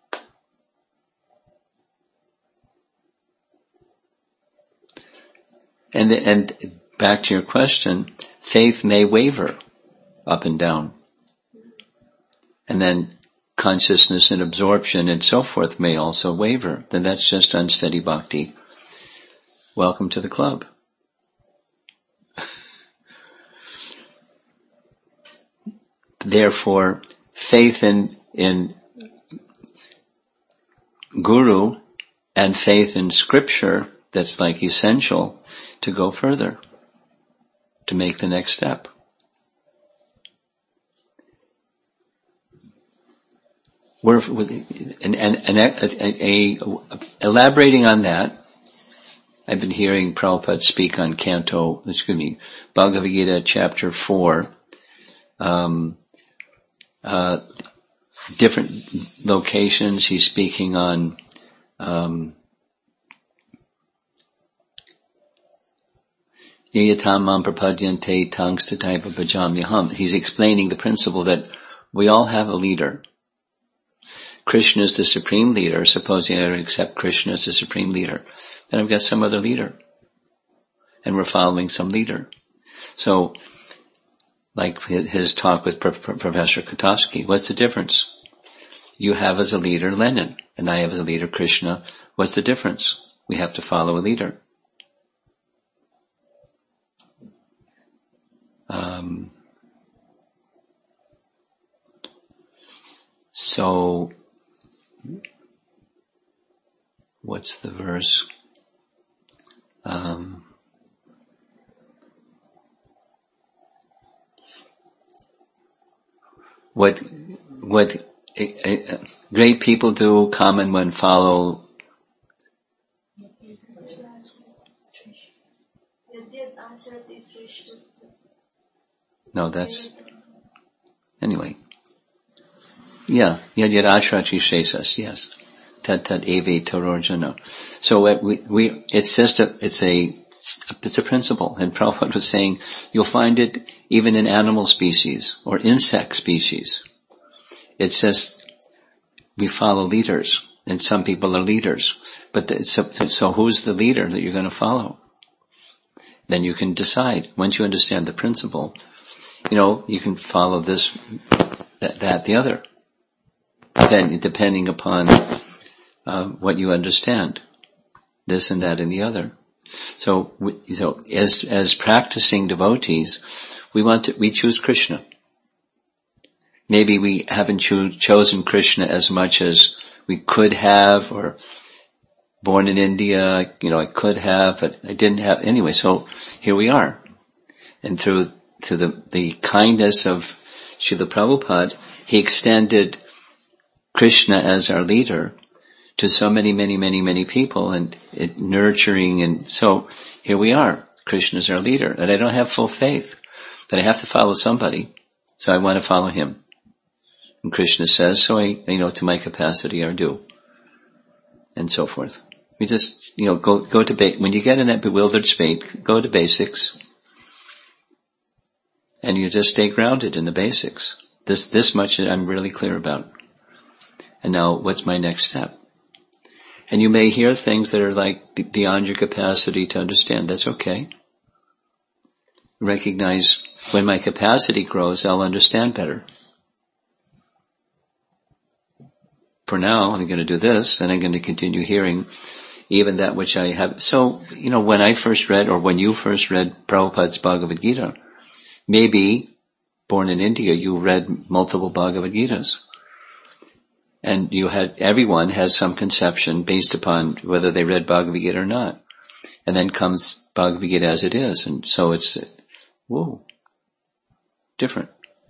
And, and back to your question, faith may waver up and down. And then consciousness and absorption and so forth may also waver. Then that's just unsteady bhakti. Welcome to the club. Therefore, faith in, in Guru and faith in scripture, that's like essential to go further, to make the next step. We're, and, and, and a, a, a, elaborating on that, I've been hearing Prabhupada speak on Canto, excuse me, Bhagavad Gita chapter four, um, uh, different locations. He's speaking on, um, Yayatamam prapadyante tangstataipa bhajamyaham. He's explaining the principle that we all have a leader. Krishna is the supreme leader. Supposing I accept Krishna as the supreme leader, then I've got some other leader. And we're following some leader. So, like his talk with Professor Katowski, what's the difference? You have as a leader Lenin, and I have as a leader Krishna. What's the difference? We have to follow a leader. Um, so, what's the verse? Um, what what uh, uh, great people do, common one follow. No, that's anyway. Yeah, yad yad ashrati shesas. Yes, tat tat eve tororjana. So it, we we it's just a it's a it's a principle, and Prabhupada was saying you'll find it even in animal species or insect species. It says we follow leaders, and some people are leaders. But the, so, so who's the leader that you're going to follow? Then you can decide. Once you understand the principle, you know, you can follow this, that, that the other. Then, depending upon uh, what you understand, this and that and the other. So, we, so as as practicing devotees, we want to we choose Krishna. Maybe we haven't cho- chosen Krishna as much as we could have, or born in India, you know, I could have, but I didn't have anyway. So here we are, and through through the the kindness of Srila Prabhupada, he extended Krishna as our leader to so many, many, many, many people, and it nurturing, and so here we are. Krishna is our leader, and I don't have full faith, but I have to follow somebody, so I want to follow him. And Krishna says, so I, you know, to my capacity I do, and so forth. We just, you know, go go to ba- when you get in that bewildered state, go to basics, and you just stay grounded in the basics. This this much I'm really clear about. And now, what's my next step? And you may hear things that are like beyond your capacity to understand. That's okay. Recognize when my capacity grows, I'll understand better. For now, I'm going to do this, and I'm going to continue hearing even that which I have. So, you know, when I first read, or when you first read Prabhupada's Bhagavad Gita, maybe, born in India, you read multiple Bhagavad Gitas. And you had, everyone has some conception based upon whether they read Bhagavad Gita or not. And then comes Bhagavad Gita as it is. And so it's, whoa, different.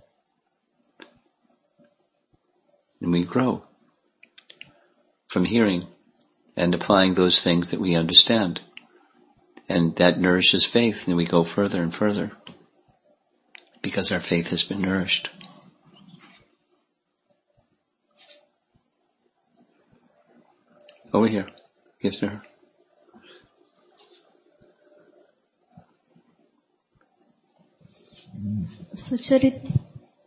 And we grow from hearing and applying those things that we understand. And that nourishes faith, and we go further and further because our faith has been nourished. Over here. Give to her. Sucharit,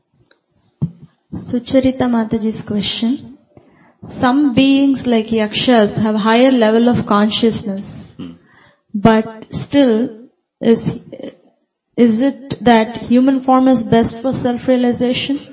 Sucharita Mataji's question. Some beings like yakshas have higher level of consciousness, hmm. but still, is is it that human form is best for self-realization?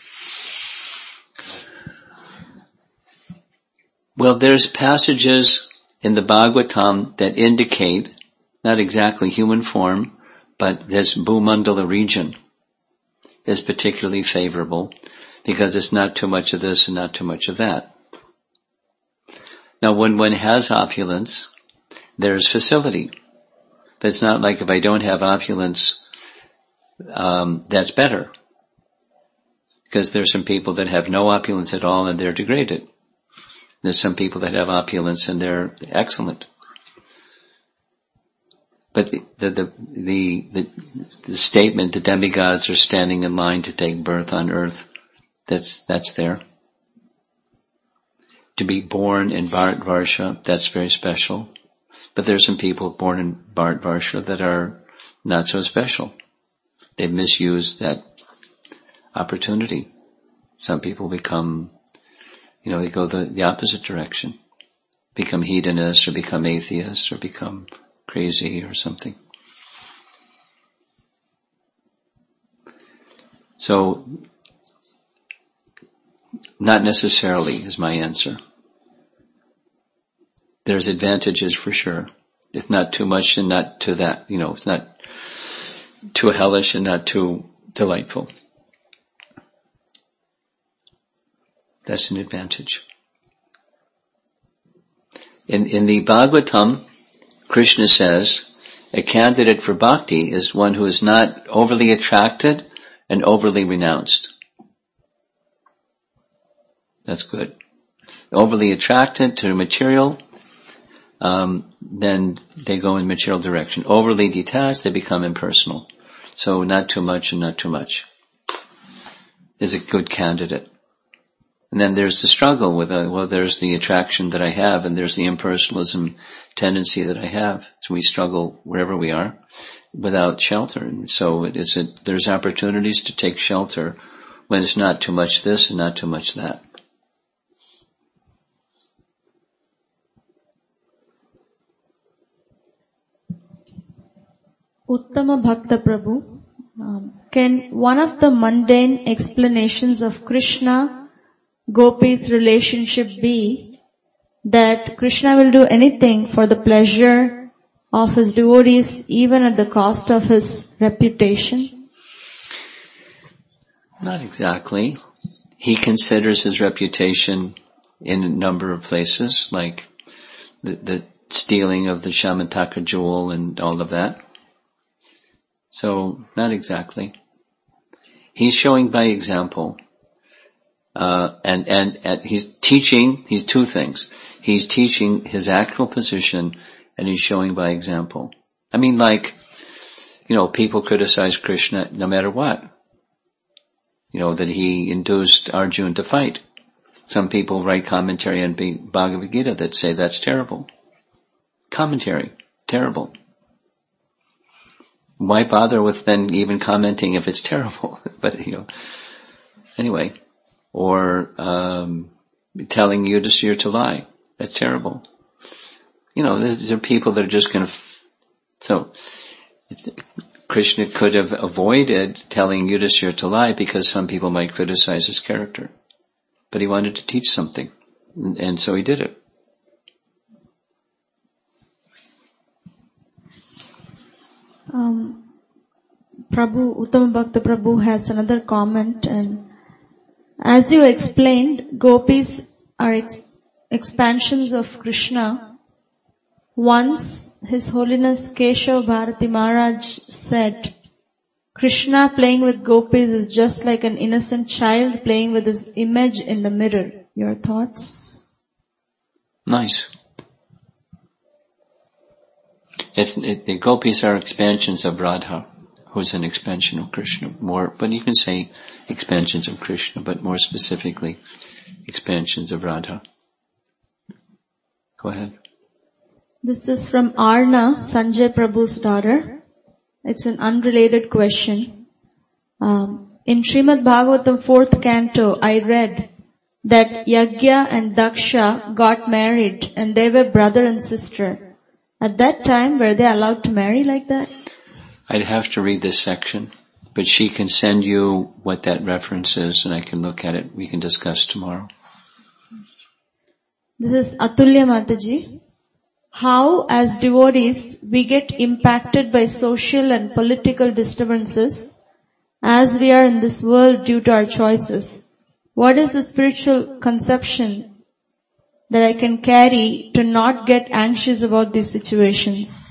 Well, there's passages in the Bhagavatam that indicate, not exactly human form, but this Bhumandala region is particularly favorable because it's not too much of this and not too much of that. Now, when one has opulence, there's facility. But it's not like if I don't have opulence, um, that's better. Because there's some people that have no opulence at all and they're degraded. There's some people that have opulence and they're excellent. But the, the, the, the, the, the statement, the demigods are standing in line to take birth on earth, that's, that's there. To be born in Bharatvarsha, that's very special. But there's some people born in Bharatvarsha that are not so special. They've misused that opportunity. Some people become, you know, they go the, the opposite direction. Become hedonists or become atheists or become crazy or something. So, not necessarily is my answer. There's advantages for sure. It's not too much and not to that, you know, it's not, too hellish and not too delightful. That's an advantage. In, in the Bhagavatam, Krishna says, a candidate for bhakti is one who is not overly attracted and overly renounced. That's good. Overly attracted to material, um, then they go in material direction. Overly detached, they become impersonal. So not too much and not too much is a good candidate. And then there's the struggle with, uh, well, there's the attraction that I have and there's the impersonalism tendency that I have. So we struggle wherever we are without shelter. And so it is a, there's opportunities to take shelter when it's not too much this and not too much that. Uttama Bhakta Prabhu, um, can one of the mundane explanations of Krishna Gopi's relationship be that Krishna will do anything for the pleasure of his devotees even at the cost of his reputation? Not exactly. He considers his reputation in a number of places, like the, the stealing of the Shamataka jewel and all of that. So, not exactly. He's showing by example. Uh, and, and, and he's teaching, he's two things. He's teaching his actual position and he's showing by example. I mean, like, you know, people criticize Krishna no matter what. You know, that he induced Arjuna to fight. Some people write commentary on Bhagavad Gita that say that's terrible. Commentary, terrible. Why bother with then even commenting if it's terrible? But, you know, anyway. Or, um, telling Yudhisthira to lie. That's terrible. You know, there are people that are just gonna, f- so, Krishna could have avoided telling Yudhisthira to lie because some people might criticize his character. But he wanted to teach something. And, and so he did it. Um, Prabhu, Uttama Bhakta Prabhu has another comment, and as you explained, gopis are ex- expansions of Krishna. Once His Holiness Keshav Bharati Maharaj said, Krishna playing with gopis is just like an innocent child playing with his image in the mirror. Your thoughts? Nice. It's, it, the gopis are expansions of Radha, who's an expansion of Krishna. More, but you can say expansions of Krishna, but more specifically, expansions of Radha. Go ahead. This is from Arna, Sanjay Prabhu's daughter. It's an unrelated question. Um, in Srimad Bhagavatam fourth canto, I read that Yagya and Daksha got married and they were brother and sister. At that time, were they allowed to marry like that? I'd have to read this section, but she can send you what that reference is and I can look at it. We can discuss tomorrow. This is Atulya Mataji. How, as devotees, we get impacted by social and political disturbances as we are in this world due to our choices. What is the spiritual conception that I can carry to not get anxious about these situations?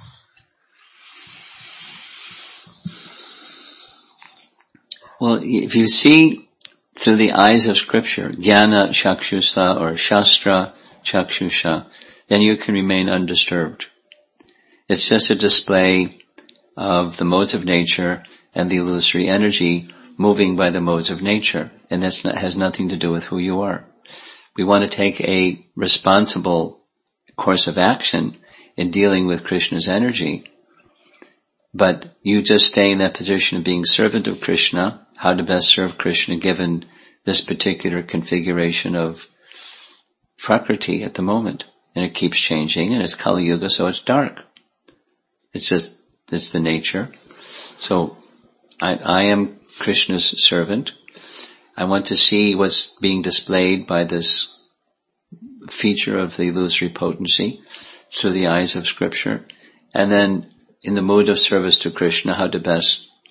Well, if you see through the eyes of scripture, Jnana Chakshusha or Shastra Chakshusha, then you can remain undisturbed. It's just a display of the modes of nature and the illusory energy moving by the modes of nature, and that has nothing to do with who you are. We want to take a responsible course of action in dealing with Krishna's energy, but you just stay in that position of being servant of Krishna, how to best serve Krishna given this particular configuration of Prakriti at the moment. And it keeps changing, and it's Kali Yuga, so it's dark. It's just, it's the nature. So, I, I am Krishna's servant. I want to see what's being displayed by this feature of the illusory potency through the eyes of scripture. And then, in the mood of service to Krishna, how to best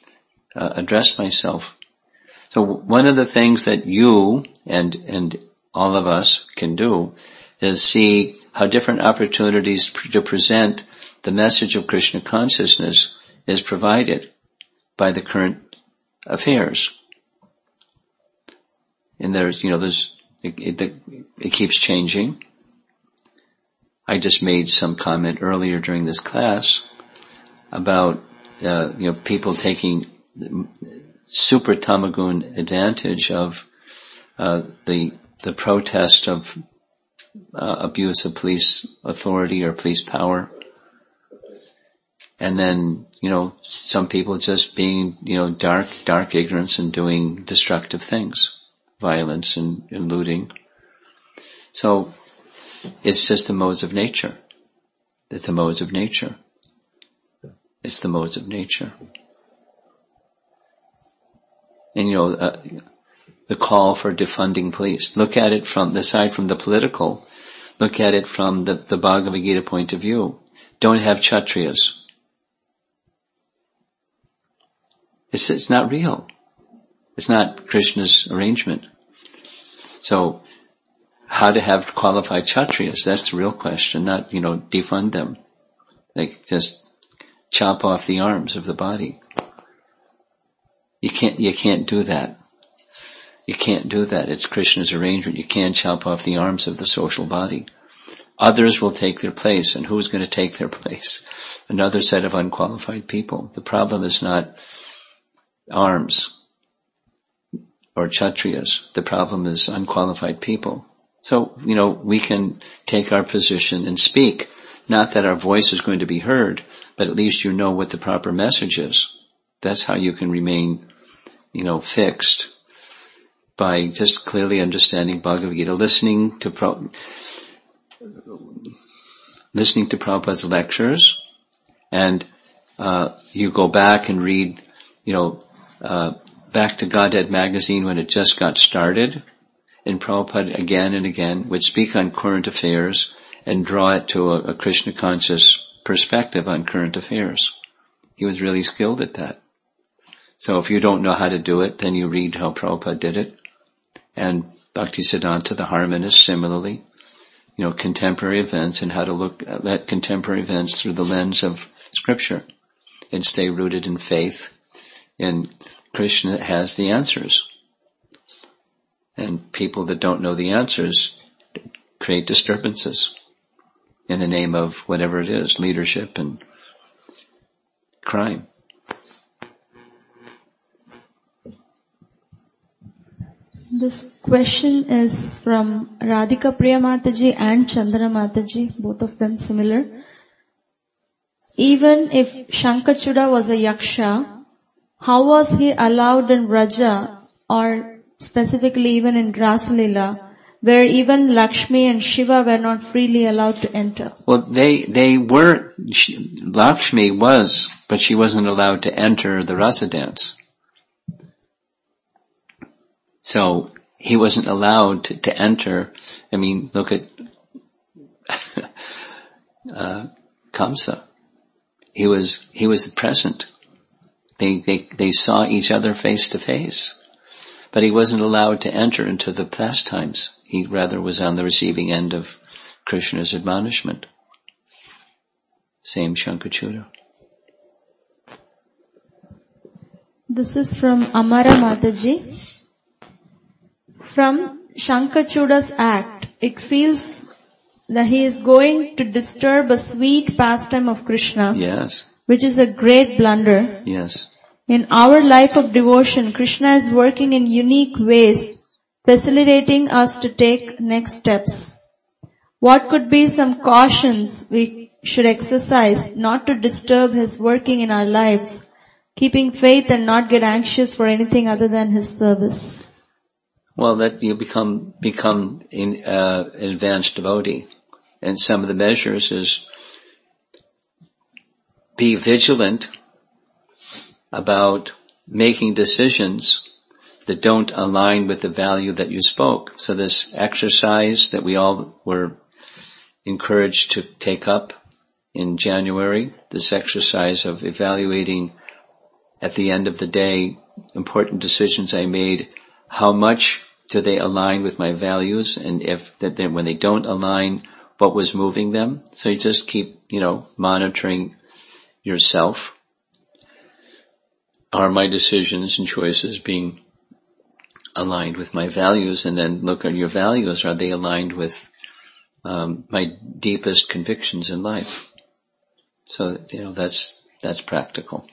uh, address myself. So one of the things that you and, and all of us can do is see how different opportunities to present the message of Krishna consciousness is provided by the current affairs. And there's, you know, there's, it, it, it keeps changing. I just made some comment earlier during this class about, uh, you know, people taking super tamagun advantage of, uh, the, the protest of, uh, abuse of police authority or police power. And then, you know, some people just being, you know, dark, dark ignorance and doing destructive things, violence and, and looting. So, it's just the modes of nature. It's the modes of nature. It's the modes of nature. And you know, uh, the call for defunding police. Look at it from, aside from the political, look at it from the, the Bhagavad Gita point of view. Don't have Kshatriyas. It's, it's not real. It's not Krishna's arrangement. So, how to have qualified Kshatriyas, that's the real question, not, you know, defund them. Like, just chop off the arms of the body. You can't, you can't do that. You can't do that. It's Krishna's arrangement. You can't chop off the arms of the social body. Others will take their place, and who's going to take their place? Another set of unqualified people. The problem is not arms or Kshatriyas. The problem is unqualified people. So, you know, we can take our position and speak. Not that our voice is going to be heard, but at least you know what the proper message is. That's how you can remain, you know, fixed, by just clearly understanding Bhagavad Gita, listening to Pro- listening to Prabhupada's lectures, and uh you go back and read, you know, uh back to Godhead magazine when it just got started, and Prabhupada again and again would speak on current affairs and draw it to a, a Krishna conscious perspective on current affairs. He was really skilled at that. So if you don't know how to do it, then you read how Prabhupada did it. And Bhaktisiddhanta, the harmonist, similarly, you know, contemporary events and how to look at contemporary events through the lens of Scripture and stay rooted in faith. And Krishna has the answers. And people that don't know the answers create disturbances in the name of whatever it is, leadership and crime. This question is from Radhika Priya Mataji and Chandana Mataji, both of them similar. Even if Shankachuda was a yaksha, how was he allowed in Vraja, or specifically even in Rasalila, where even Lakshmi and Shiva were not freely allowed to enter? Well, they, they were, she, Lakshmi was, but she wasn't allowed to enter the rasa dance. So, he wasn't allowed to, to enter. I mean, look at, uh, Kamsa. He was, he was present. They, they, they saw each other face to face. But he wasn't allowed to enter into the pastimes. He rather was on the receiving end of Krishna's admonishment. Same Shankachuda. This is from Amara Mataji. From Shankachuda's act, it feels that he is going to disturb a sweet pastime of Krishna. Yes. Which is a great blunder. Yes. In our life of devotion, Krishna is working in unique ways, facilitating us to take next steps. What could be some cautions we should exercise not to disturb his working in our lives, keeping faith and not get anxious for anything other than his service? Well, that you become, become in, uh, an advanced devotee. And some of the measures is be vigilant about making decisions that don't align with the value that you spoke. So this exercise that we all were encouraged to take up in January, this exercise of evaluating at the end of the day, important decisions I made, how much do they align with my values, and if that then when they don't align, what was moving them? So you just keep, you know, monitoring yourself. Are my decisions and choices being aligned with my values? And then look at your values. Are they aligned with um, my deepest convictions in life? So, you know, that's, that's practical.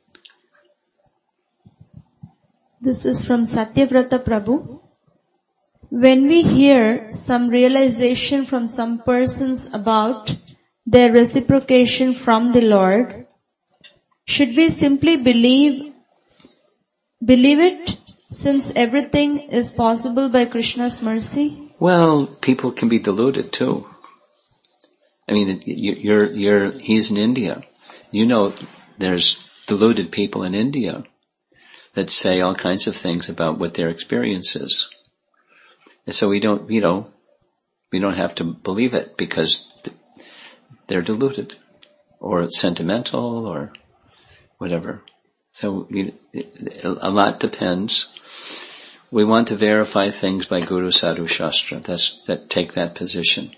This is from Satyavrata Prabhu. When we hear some realization from some persons about their reciprocation from the Lord, should we simply believe, believe it, since everything is possible by Krishna's mercy? Well, people can be deluded too. I mean, you're, you're, he's in India. You know, there's deluded people in India that say all kinds of things about what their experience is. And so we don't, you know, we don't have to believe it because they're deluded or sentimental or whatever. So we, a lot depends. We want to verify things by Guru Sadhu Shastra. That's, that, take that position.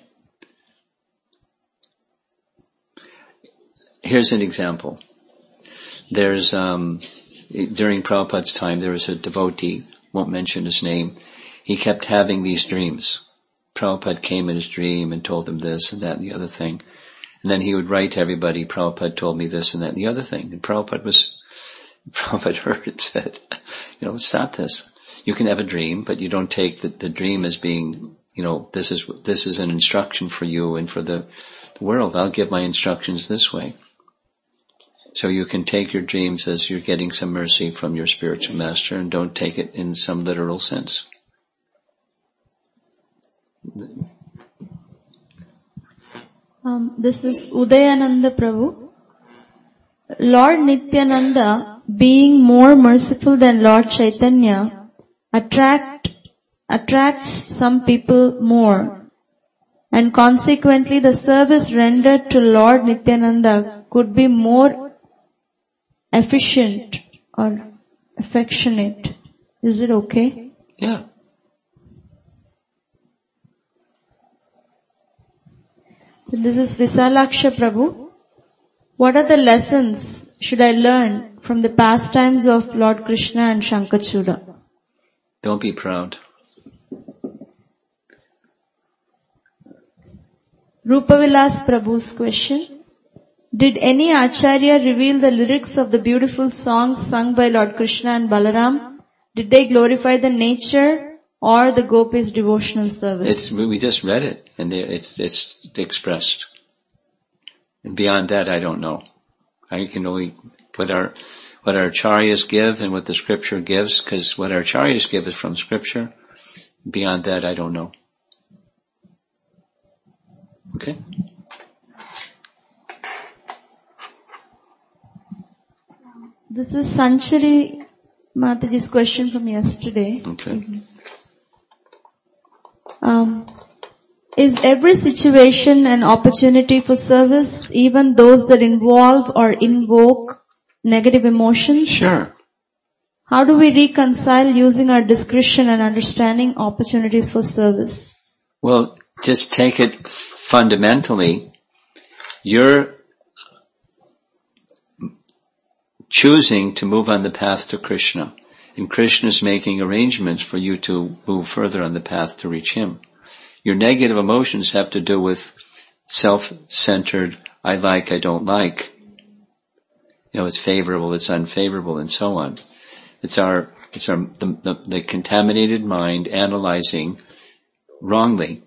Here's an example. There's, um, during Prabhupada's time, there was a devotee, won't mention his name. He kept having these dreams. Prabhupada came in his dream and told him this and that and the other thing. And then he would write to everybody, Prabhupada told me this and that and the other thing. And Prabhupada was, Prabhupada heard it, said, you know, stop this. You can have a dream, but you don't take the, the dream as being, you know, this is, this is an instruction for you and for the, the world. I'll give my instructions this way. So you can take your dreams as you're getting some mercy from your spiritual master and don't take it in some literal sense. Um, this is Udayananda Prabhu. Lord Nityananda, being more merciful than Lord Chaitanya, attract, attracts some people more. And consequently the service rendered to Lord Nityananda could be more efficient or affectionate. Is it okay? Yeah. This is Visalaksha Prabhu. What are the lessons should I learn from the pastimes of Lord Krishna and Shankachuda? Don't be proud. Rupavilas Prabhu's question. Did any Acharya reveal the lyrics of the beautiful songs sung by Lord Krishna and Balaram? Did they glorify the nature or the gopis' devotional service? It's, we just read it and it's, it's expressed. And beyond that, I don't know. I can only, what our, what our acharyas give and what the scripture gives, because what our acharyas give is from scripture. Beyond that, I don't know. Okay? This is Sanchari Mataji's question from yesterday. Okay. Mm-hmm. Um, is every situation an opportunity for service, even those that involve or invoke negative emotions? Sure. How do we reconcile using our discretion and understanding opportunities for service? Well, just take it fundamentally. You're choosing to move on the path to Krishna. And Krishna is making arrangements for you to move further on the path to reach Him. Your negative emotions have to do with self-centered, I like, I don't like. You know, it's favorable, it's unfavorable, and so on. It's our, it's our, the, the, the contaminated mind analyzing wrongly.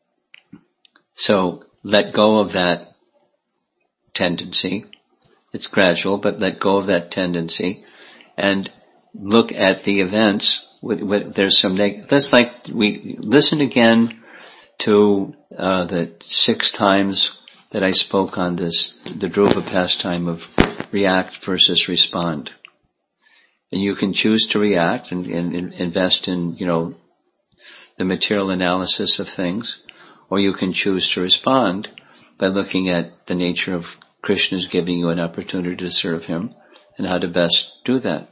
So, let go of that tendency. It's gradual, but let go of that tendency and look at the events. There's some neg- that's like we listen again to uh the six times that I spoke on this, the Dhruva pastime of react versus respond. And you can choose to react and, and, and invest in, you know, the material analysis of things, or you can choose to respond by looking at the nature of Krishna's giving you an opportunity to serve Him, and how to best do that.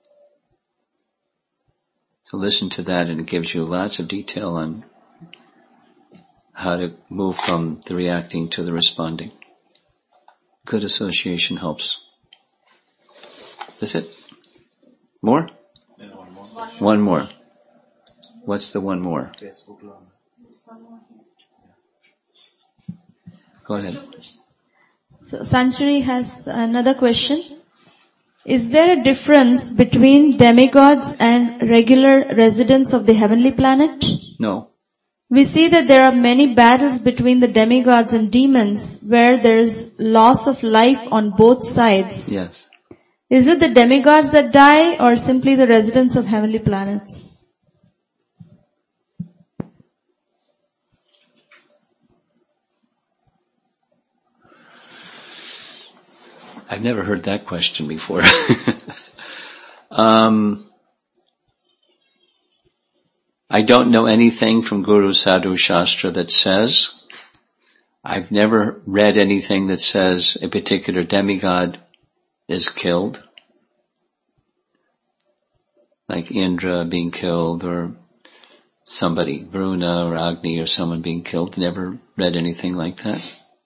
So listen to that, and it gives you lots of detail on how to move from the reacting to the responding. Good association helps. That's it? More? Then one more. One more. What's the one more? Facebook learn. Go ahead. So Sanchari has another question. Is there a difference between demigods and regular residents of the heavenly planet? No. We see that there are many battles between the demigods and demons where there's loss of life on both sides. Yes. Is it the demigods that die or simply the residents of heavenly planets? I've never heard that question before. um, I don't know anything from Guru Sadhu Shastra that says. I've never read anything that says a particular demigod is killed. Like Indra being killed, or somebody, Varuna or Agni or someone being killed. Never read anything like that.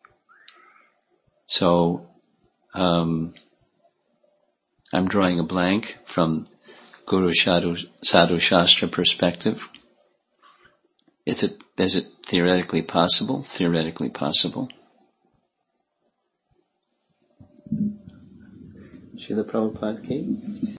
So, Um, I'm drawing a blank from Guru Sadhu, Sadhu Shastra perspective. Is it, is it theoretically possible? Theoretically possible. Srila Prabhupada, Kate?